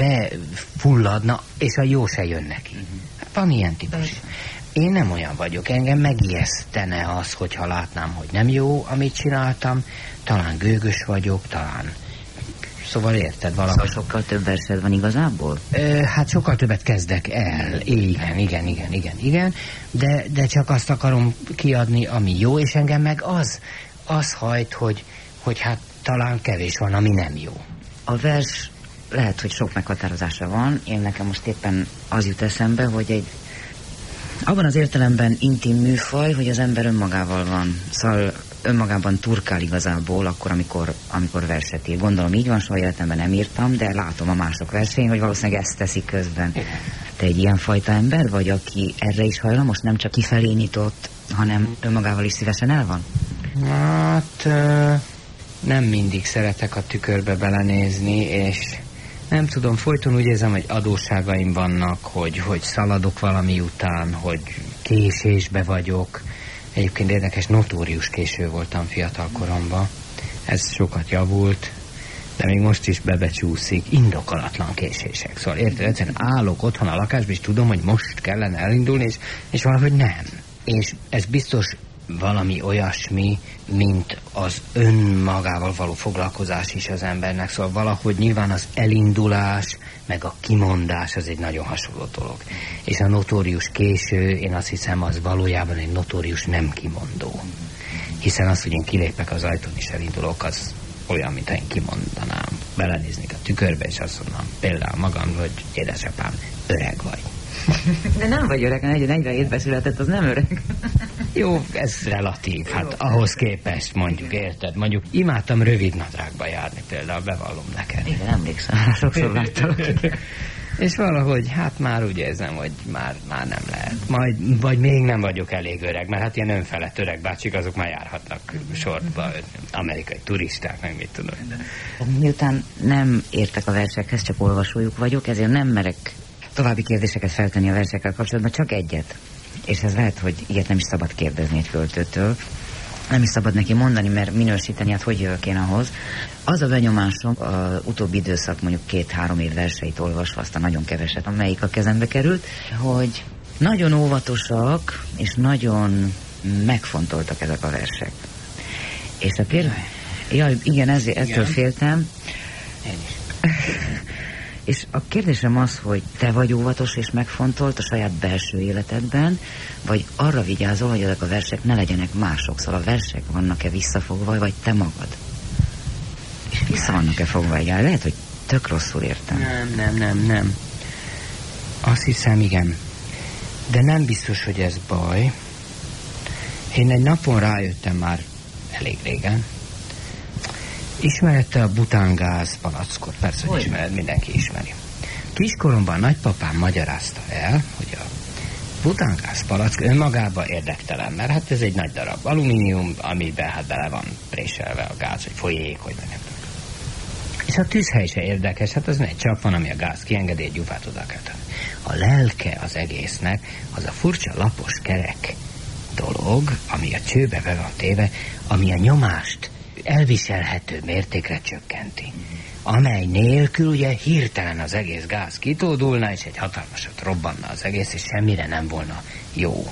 befulladna, és a jó se jön neki. Van ilyen típus. Én nem olyan vagyok, engem megijesztene az, hogyha látnám, hogy nem jó, amit csináltam, talán gőgös vagyok, talán... Szóval érted valahogy. Szóval sokkal több versed van igazából? Hát sokkal többet kezdek el. Igen. De csak azt akarom kiadni, ami jó, és engem meg az hajt, hogy hát talán kevés van, ami nem jó. A vers lehet, hogy sok meghatározása van. Én nekem most éppen az jut eszembe, hogy abban az értelemben intim műfaj, hogy az ember önmagával van. Szóval önmagában turkál igazából akkor, amikor verset ír. Gondolom így van, soha életemben nem írtam, de látom a mások versén, hogy valószínűleg ezt teszik közben. Te egy ilyen fajta ember vagy, aki erre is hajlamos, nem csak kifelé nyitott, hanem önmagával is szívesen el van? Hát nem mindig szeretek a tükörbe belenézni, és nem tudom, folyton úgy érzem, hogy adósságaim vannak, hogy szaladok valami után, hogy késésbe vagyok. Egyébként érdekes, notórius késő voltam fiatal koromban. Ez sokat javult, de még most is bebecsúszik. Indokolatlan késések. Szóval érted, egyszerűen állok otthon a lakásban, és tudom, hogy most kellene elindulni, és valahogy nem. És ez biztos valami olyasmi, mint az önmagával való foglalkozás is az embernek. Szóval valahogy nyilván az elindulás, meg a kimondás az egy nagyon hasonló dolog. És a notórius késő, én azt hiszem, az valójában egy notórius nem kimondó. Hiszen az, hogy én kilépek az ajtón és elindulok, az olyan, mintha én kimondanám. belenéznék a tükörbe, és azt mondom például magam, hogy édesapám, öreg vagy. De nem vagy öreg, 47-ben született, az nem öreg. Jó, ez relatív, hát ahhoz képest mondjuk, érted? Mondjuk imádtam rövid nadrágba járni például, bevallom neked. Igen, emlékszem, sokszor láttalak. És valahogy, hát már úgy érzem, hogy már nem lehet. Vagy még nem vagyok elég öreg, mert hát ilyen önfelett öreg bácsik, azok már járhatnak sortba, amerikai turisták, meg mit tudom. Miután nem értek a versekhez, csak olvasójuk vagyok, ezért nem merek további kérdéseket feltenni a versekkel kapcsolatban, csak egyet. És ez lehet, hogy ilyet nem is szabad kérdezni egy költőtől. Nem is szabad neki mondani, mert minősíteni, hát hogy jövök én ahhoz. Az a benyomásom, az utóbbi időszak mondjuk 2-3 év verseit olvasva, aztán nagyon keveset, amelyik a kezembe került, hogy nagyon óvatosak, és nagyon megfontoltak ezek a versek. És a igen, ettől féltem. Én is. És a kérdésem az, hogy te vagy óvatos és megfontolt a saját belső életedben, vagy arra vigyázol, hogy ezek a versek ne legyenek mások. Szóval a versek vannak-e visszafogva, vagy te magad? És vissza vannak-e fogva? Igen, lehet, hogy tök rosszul értem. Nem. Azt hiszem, igen. De nem biztos, hogy ez baj. Én egy napon rájöttem már elég régen. Ismerette a butángáz palackot? Persze, hogy ismered, mindenki ismeri. Kiskoromban nagypapám magyarázta el, hogy a butángáz palack önmagában érdektelen, mert hát ez egy nagy darab alumínium, amiben hát bele van préselve a gáz, hogy folyék, hogy nem tudom. És a tűzhely se érdekes, hát az egy csap van, ami a gáz kiengedi, egy gyufát oda kell tenni. A lelke az egésznek, az a furcsa lapos kerek dolog, ami a csőbe be van téve, ami a nyomást elviselhető mértékre csökkenti. Amely nélkül ugye hirtelen az egész gáz kitódulna, és egy hatalmasat robbanna az egész, és semmire nem volna jó.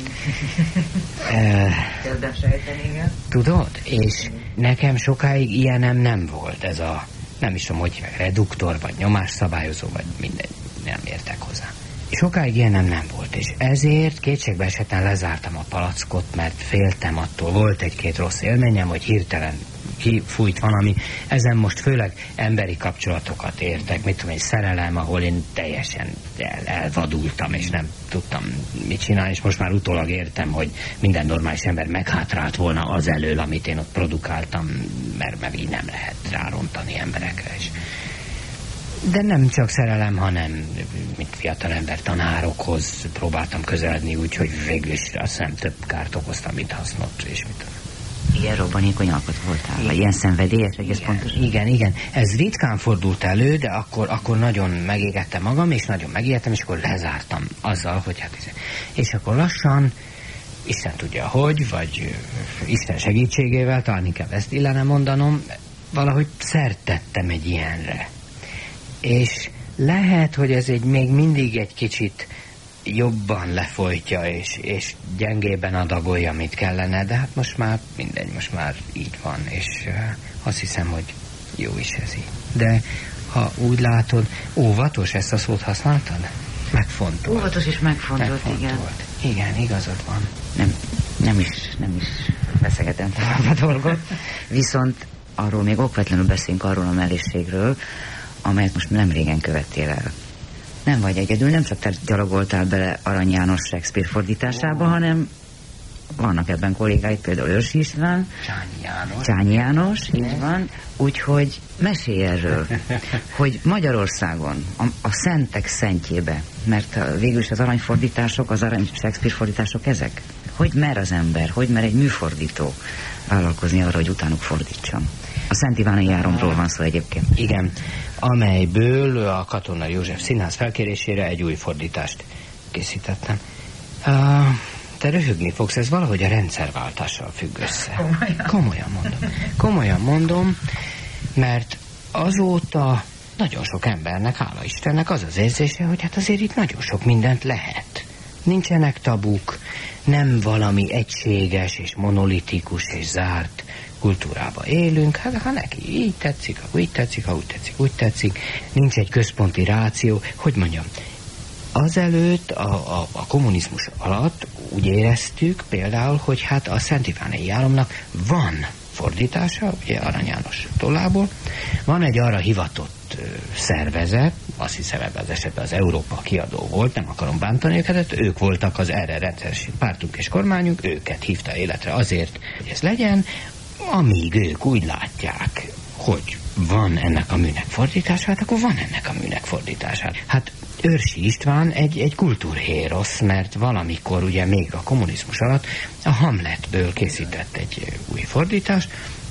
Tudod? És nekem sokáig ilyenem nem volt. Ez a, nem is tudom, hogy reduktor, vagy nyomásszabályozó, vagy mindegy, nem értek hozzá. Sokáig ilyenem nem volt, és ezért kétségbe esetten lezártam a palackot, mert féltem attól. Volt egy-két rossz élményem, hogy hirtelen kifújt valami. Ezen most főleg emberi kapcsolatokat értek, mit tudom, egy szerelem, ahol én teljesen elvadultam, és nem tudtam mit csinálni, és most már utólag értem, hogy minden normális ember meghátrált volna az elől, amit én ott produkáltam, mert így nem lehet rárontani emberekre is. De nem csak szerelem, hanem mint fiatalember tanárokhoz próbáltam közeledni, úgyhogy végül is azt hiszem több kárt okoztam, mint hasznot, és mit. Ilyen robbanékony alkat voltál? Igen. Ilyen szenvedélyes, egész pontosan? Igen. Ez ritkán fordult elő, de akkor nagyon megégettem magam, és nagyon megijedtem, és akkor lezártam azzal, hogy hát... És akkor lassan, Isten tudja hogy, vagy Isten segítségével, talán inkább ezt illene mondanom, valahogy szert tettem egy ilyenre. És lehet, hogy ez még mindig egy kicsit jobban lefolytja, és gyengében adagolja, amit kellene, de hát most már mindegy, most már így van, és azt hiszem, hogy jó is ez így. De ha úgy látod, óvatos, ezt a szót használtad? Megfontolt. Óvatos és megfontolt, igen. Igen, igazad van. Nem is veszegetem tovább a dolgot, viszont arról még okvetlenül beszélünk, arról a mellészségről, amelyet most nem régen követtél el. Nem vagy egyedül, nem csak te gyalogoltál bele Arany János Shakespeare fordításába, hanem vannak ebben kollégáid, például Őrsi István, Csányi János, így van. Úgyhogy mesélj erről, hogy Magyarországon, a szentek szentjébe, mert végül is az aranyfordítások, az arany Shakespeare fordítások ezek. Hogy mer az ember, hogy mer egy műfordító vállalkozni arra, hogy utánuk fordítsam. A Szent Iványi Járomról van szó egyébként. Igen, amelyből a Katona József Színház felkérésére egy új fordítást készítettem. Te röhögni fogsz, ez valahogy a rendszerváltással függ össze. Komolyan mondom, mert azóta nagyon sok embernek, hála Istennek, az az érzése, hogy hát azért itt nagyon sok mindent lehet. Nincsenek tabuk, nem valami egységes és monolitikus és zárt kultúrába élünk, hát ha neki így tetszik, ha úgy tetszik, ha úgy tetszik, nincs egy központi ráció, hogy mondjam, azelőtt a kommunizmus alatt úgy éreztük például, hogy hát a Szent Iványi Járomnak van fordítása, ugye Arany János tollából. Van egy arra hivatott szervezet, azt hiszem ebben az esetben az Európa kiadó volt, nem akarom bántani őket, ők voltak az erre rendszeres pártunk és kormányunk, őket hívta életre azért, hogy ez legyen, amíg ők úgy látják, hogy van ennek a műnek fordítása, hát akkor van ennek a műnek fordítása. Hát Őrsi István egy kultúrhérosz, mert valamikor ugye még a kommunizmus alatt a Hamletből készített egy új fordítást.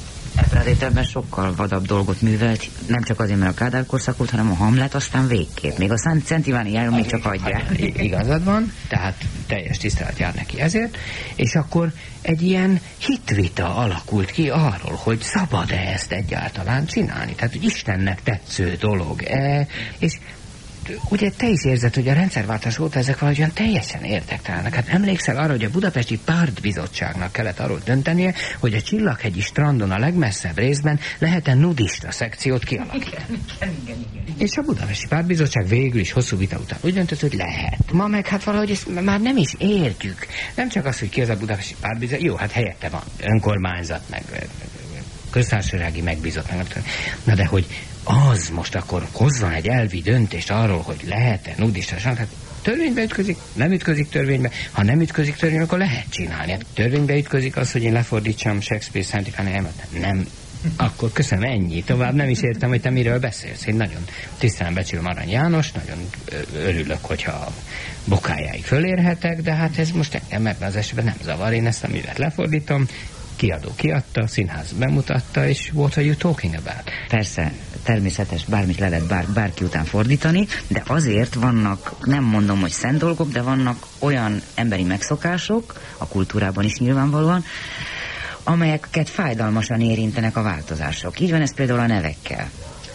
Ebben sokkal vadabb dolgot művelt, nem csak azért, mert a Kádár korszak volt, hanem a Hamlet aztán végképp. Még a Szent Iváni járó még csak adja. Igazad van, tehát teljes tisztelet jár neki ezért, és akkor egy ilyen hitvita alakult ki arról, hogy szabad-e ezt egyáltalán csinálni. Tehát, hogy Istennek tetsző dolog-e, és ugye te is érzed, hogy a rendszerváltás óta ezek valahogyan teljesen érdektelenek. Hát emlékszel arra, hogy a Budapesti Pártbizottságnak kellett arról döntenie, hogy a Csillaghegyi strandon a legmesszebb részben lehet-e nudista szekciót kialakítani. Igen. És a Budapesti Pártbizottság végül is hosszú vita után úgy döntött, hogy lehet. Ma meg hát valahogy ezt már nem is értjük. Nem csak az, hogy ki az a Budapesti Pártbizottság, jó, hát helyette van önkormányzat, meg köztársasági megbízott, meg. Na de hogy az most akkor hozzon egy elvi döntést arról, hogy lehet-e nudista, hát törvénybe ütközik, nem ütközik törvénybe, ha nem ütközik törvénybe, akkor lehet csinálni. Hát törvénybe ütközik az, hogy én lefordítsam Shakespeare Szent Iváni elmet. Nem. Akkor köszönöm, ennyi. Tovább nem is értem, hogy te miről beszélsz. Én nagyon tisztán becsülöm Arany János, nagyon örülök, hogyha a bokájáig fölérhetek, de hát ez most engem ebben az esetben nem zavar. Én ezt a művet lefordítom, kiadó kiadta, színház bemutatta, és what are you talking about? Persze, természetes, bármit le lehet bárki után fordítani, de azért vannak, nem mondom, hogy szent dolgok, de vannak olyan emberi megszokások, a kultúrában is nyilvánvalóan, amelyeket fájdalmasan érintenek a változások. Így van ez például a nevekkel.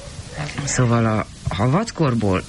Szóval a Vackorból...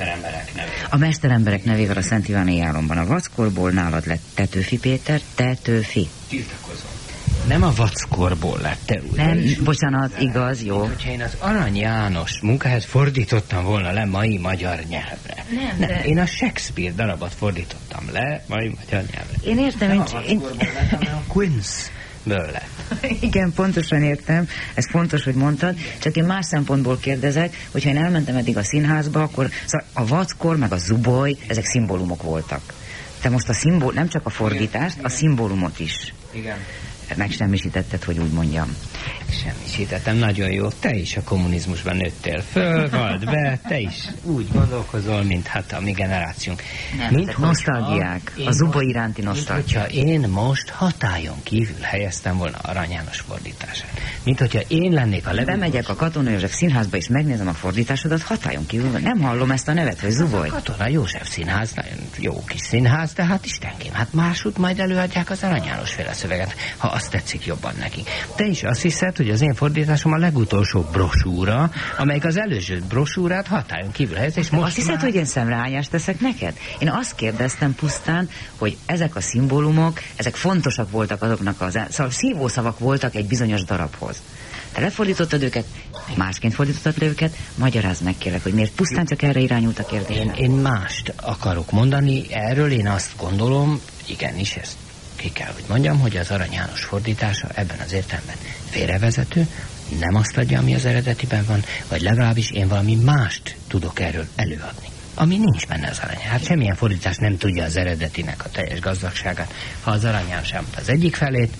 A mesteremberek nevével a Szent Iváni Jálomban. A Vackorból nálad lett Tetőfi Péter, Tetőfi. Tiltakozom. Nem a Vackorból lett, te úgy. Nem, bocsánat, igaz, jó. Hogyha én az Arany János munkáját fordítottam volna le mai magyar nyelvre. Nem, de... Én a Shakespeare darabot fordítottam le mai magyar nyelvre. Én értem, nem a Vackorból lett, hanem a Queen's-ből lett. Igen, pontosan értem, ez fontos, hogy mondtad, csak én más szempontból kérdezek, hogyha én elmentem eddig a színházba, akkor szóval a Vackor meg a Zuboly, ezek szimbólumok voltak. Te most nem csak a fordítást, a szimbólumot is. Igen. Megsemmisítetted, hogy úgy mondjam. Semmisítettem, nagyon jó. Te is a kommunizmusban nőttél föl, vald be, te is úgy gondolkozol, mint hát a mi generációnk. Nem, mint nosztalgiák, a Zuboly iránti nosztalgiák. Mint hogyha én most hatályon kívül helyeztem volna Arany János fordítását. Mint hogyha én lennék a Bemegyek a Katona József Színházba és megnézem a fordításodat hatályon kívül. Nem hallom ezt a nevet, hogy Zuboly. A Katona József Színház, nagyon jó kis színház, de hát istenkém, hát másút majd előadják az Arany János féle szöveget, ha azt tetszik jobban neki. Te is azt hiszed, hogy az én fordításom a legutolsó brosúra, amelyik az előző brosúrát hatályon kívül helyez, és most azt hiszed, hogy én szemrehányást teszek neked? Én azt kérdeztem pusztán, hogy ezek a szimbólumok, ezek fontosak voltak azoknak szóval szívószavak voltak egy bizonyos darabhoz. Te lefordítottad őket, másként fordítottad le őket, magyarázd meg kérlek, hogy miért pusztán csak erre irányult a kérdés. Én mást akarok mondani, erről én azt gondolom, igenis ezt ki kell, hogy mondjam, hogy az Arany János fordítása ebben az értelemben félrevezető, nem azt adja, ami az eredetiben van, vagy legalábbis én valami mást tudok erről előadni, ami nincs benne az Arany. Hát semmilyen fordítás nem tudja az eredetinek a teljes gazdagságát. Ha az Arany János elmond az egyik felét,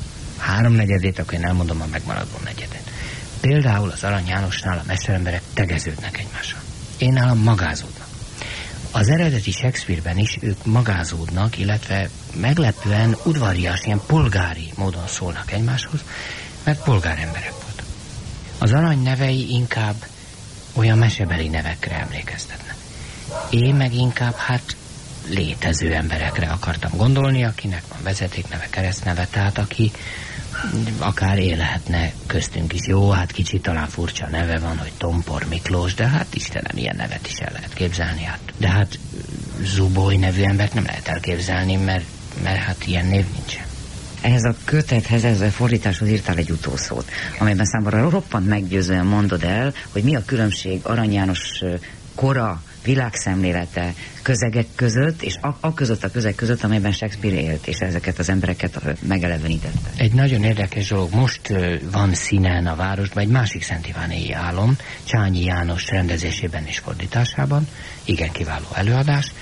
3/4, akkor én elmondom a megmaradó negyedet. Például az Arany Jánosnál a mesteremberek tegeződnek egymással. Én nálam magázódnak. Az eredeti Shakespeare-ben is ők magázódnak, illetve meglepően udvarias, ilyen polgári módon szólnak egymáshoz, mert polgáremberek voltak. Az Arany nevei inkább olyan mesebeli nevekre emlékeztetnek. Én meg inkább létező emberekre akartam gondolni, akinek van vezetékneve, keresztneve, tehát aki akár élhetne köztünk is. Jó, hát kicsit talán furcsa neve van, hogy Tompor Miklós, de hát Istenem, ilyen nevet is el lehet képzelni. De hát Zuboly nevű embert nem lehet elképzelni, mert hát ilyen név nincsen. Ehhez a kötethez, ehhez a fordításhoz írtál egy utószót, amelyben számomra roppant meggyőzően mondod el, hogy mi a különbség Arany János kora világszemlélete, közegek között, és a közeg között, amelyben Shakespeare élt, és ezeket az embereket megelevenítette. Egy nagyon érdekes dolog, most van színen a városban egy másik Szent Ivánéi álom, Csányi János rendezésében és fordításában, igen kiváló előadás,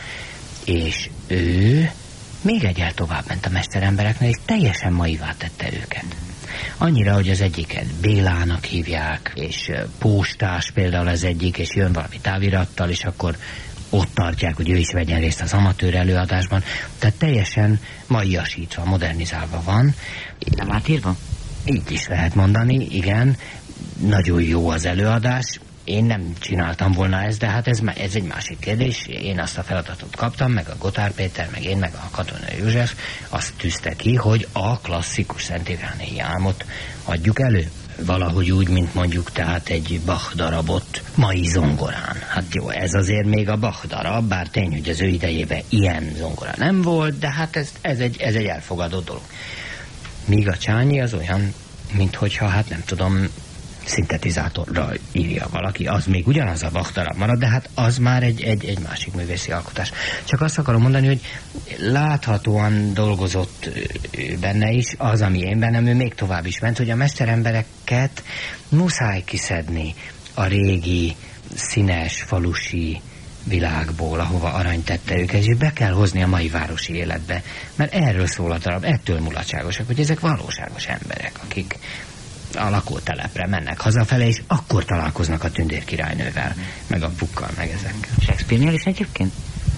és ő még egyel tovább ment a mesterembereknél, és teljesen maivá tette őket. Annyira, hogy az egyiket Bélának hívják, és postás például az egyik, és jön valami távirattal, és akkor ott tartják, hogy ő is vegyen részt az amatőr előadásban. Tehát teljesen maiasítva, modernizálva van. Nem átírva? Így is lehet mondani, igen. Nagyon jó az előadás. Én nem csináltam volna ezt, de hát ez egy másik kérdés. Én azt a feladatot kaptam, meg a Gotár Péter, meg én, meg a Katona József azt tűzte ki, hogy a klasszikus Szent Ivánéi álmot adjuk elő. Valahogy úgy, mint mondjuk tehát egy Bach darabot mai zongorán. Hát jó, ez azért még a Bach darab, bár tény, hogy az ő idejében ilyen zongora nem volt, de hát ez egy elfogadott dolog. Míg a Csányi az olyan, mint hogyha, hát nem tudom, szintetizátorra írja valaki, az még ugyanaz a Bach darab marad, de hát az már egy másik művészi alkotás. Csak azt akarom mondani, hogy láthatóan dolgozott benne is, az, ami én bennem, ő még tovább is ment, hogy a mesterembereket muszáj kiszedni a régi, színes, falusi világból, ahova arany tette őket, és be kell hozni a mai városi életbe. Mert erről szól a darab, ettől mulatságosak, hogy ezek valóságos emberek, akik a lakótelepre mennek hazafele, és akkor találkoznak a tündérkirálynővel, meg a pukkal, meg ezekkel. Shakespeare-nél is egyébként?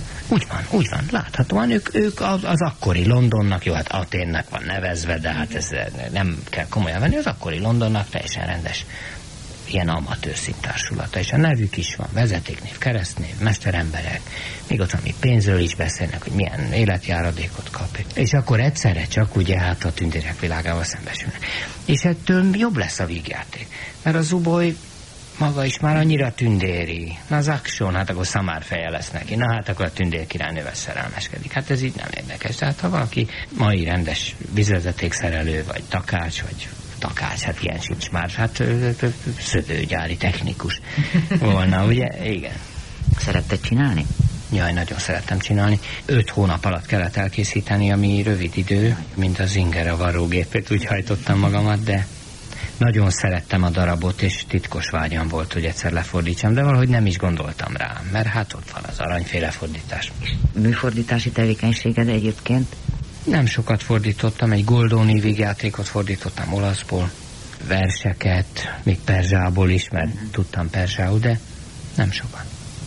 Úgy van, láthatóan ők az akkori Londonnak, jó, hát Athénnek van nevezve, de hát ez nem kell komolyan venni, az akkori Londonnak teljesen rendes ilyen amatőr színtársulata, és a nevük is van, vezetéknév, keresztnév, mesteremberek, még ott valami pénzről is beszélnek, hogy milyen életjáradékot kap. És akkor egyszerre csak ugye hát a tündérek világával szembesülnek. És ettől jobb lesz a vígjáték, mert a Zuboly maga is már annyira tündéri. Na az action, hát akkor szamárfeje lesz neki. Na hát akkor a tündérkirálynővel szerelmeskedik. Hát ez így nem érdekes. Tehát ha valaki mai rendes vízvezetékszerelő, vagy takács, hát ilyen sincs már, hát szövőgyári technikus volna, ugye? Igen. Szeretted csinálni? Jaj, nagyon szerettem csinálni. 5 hónap alatt kellett elkészíteni, ami rövid idő, mint a Zinger a varrógépét, úgy hajtottam magamat, de nagyon szerettem a darabot, és titkos vágyam volt, hogy egyszer lefordítsam, de valahogy nem is gondoltam rá, mert hát ott van az aranyféle fordítás. Műfordítási tevékenységed egyébként? Nem sokat fordítottam, egy Goldoni vígjátékot fordítottam olaszból, verseket, még perzsából is, mert tudtam perzsául, de nem sokat.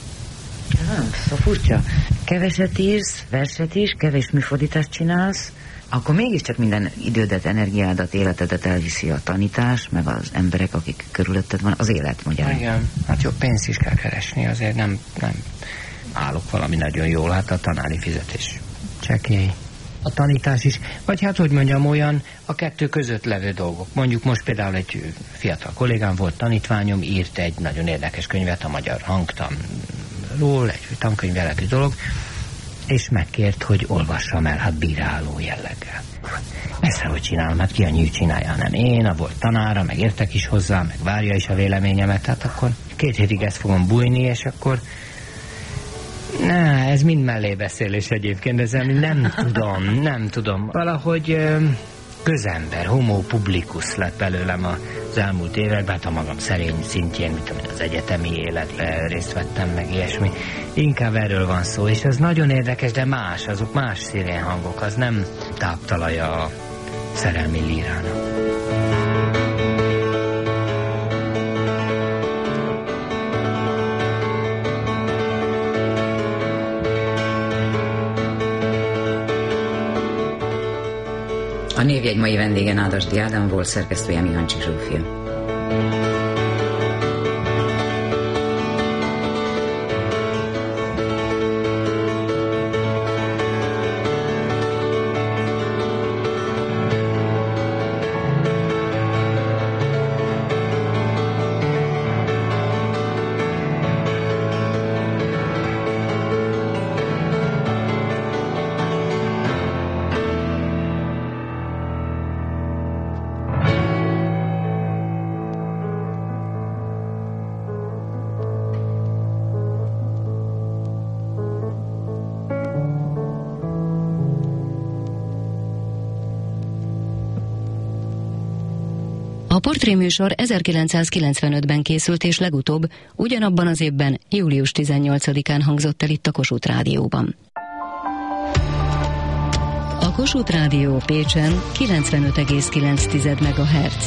Szóval furcsa. Keveset írsz, verset is, kevés műfordítást csinálsz, akkor mégiscsak minden idődet, energiádat, életedet elviszi a tanítás, meg az emberek, akik körülötted van, az élet magyarán. Igen, hát jó, pénzt is kell keresni, azért nem állok valami nagyon jól, hát a tanári fizetés csekély. A tanítás is, vagy hát, hogy mondjam, olyan a kettő között levő dolgok. Mondjuk most például egy fiatal kollégám volt, tanítványom, írt egy nagyon érdekes könyvet a magyar hangtanról, egy tankönyv jellegű dolog, és megkért, hogy olvassam el, hát bíráló jelleggel. Messze, hogy csinálom, hát ki a nyű csinálja, nem én, a volt tanára, meg értek is hozzá, meg várja is a véleményemet, hát akkor 2 hétig ezt fogom bújni, és akkor ez mind mellébeszélés egyébként, de ezzel nem tudom. Valahogy közember, homo publicus lett belőlem az elmúlt években, hát a magam szerény szintjén, mint amint az egyetemi életben részt vettem, meg ilyesmi. Inkább erről van szó, és ez nagyon érdekes, de más, azok más szirénhangok, az nem táptalaja a szerelmi lírának. A névjegy mai vendége Nádasdy Ádám volt, szerkesztője Mihancsik Zsófia. portréműsor 1995-ben készült, és legutóbb ugyanabban az évben, július 18-án hangzott el itt a Kossuth Rádióban. A Kossuth Rádió Pécsen 95,9 MHz.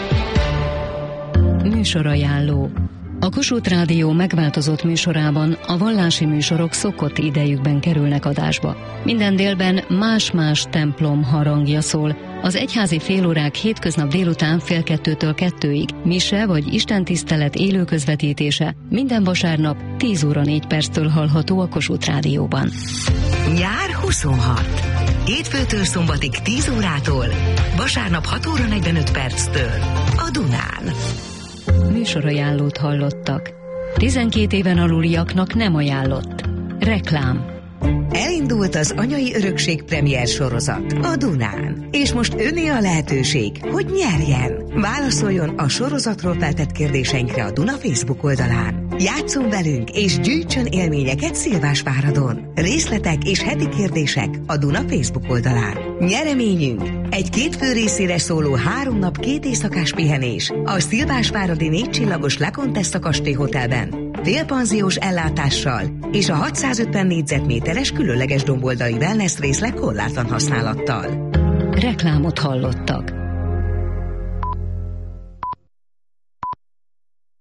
Műsorajánló. A Kossuth Rádió megváltozott műsorában a vallási műsorok szokott idejükben kerülnek adásba. Minden délben más-más templom harangja szól. Az egyházi félórák hétköznap délután 1:30-től 2-ig, mise vagy istentisztelet élő közvetítése minden vasárnap 10 óra 4 perctől hallható a Kossuth Rádióban. Nyár 26. Hétfőtől szombatig 10 órától, vasárnap 6 óra 45 perctől a Dunán. Műsorajánlót hallottak. 12 éven aluliaknak nem ajánlott. Reklám. Elindult az Anyai Örökség premier sorozat a Dunán. És most öné a lehetőség, hogy nyerjen. Válaszoljon a sorozatról feltett kérdéseinkre a Duna Facebook oldalán. Játsszon velünk és gyűjtsön élményeket Szilvásváradon. Részletek és heti kérdések a Duna Facebook oldalán. Nyereményünk egy 2 fő részére szóló 3 nap 2 éjszakás pihenés a Szilvásváradi 4 csillagos La Contessa kastély hotelben, félpanziós ellátással és a 650 négyzetméteres különleges domboldali wellness részleg korlátlan használattal. Reklámot hallottak.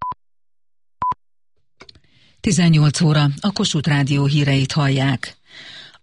Tizennyolc óra, a Kossuth Rádió híreit hallják.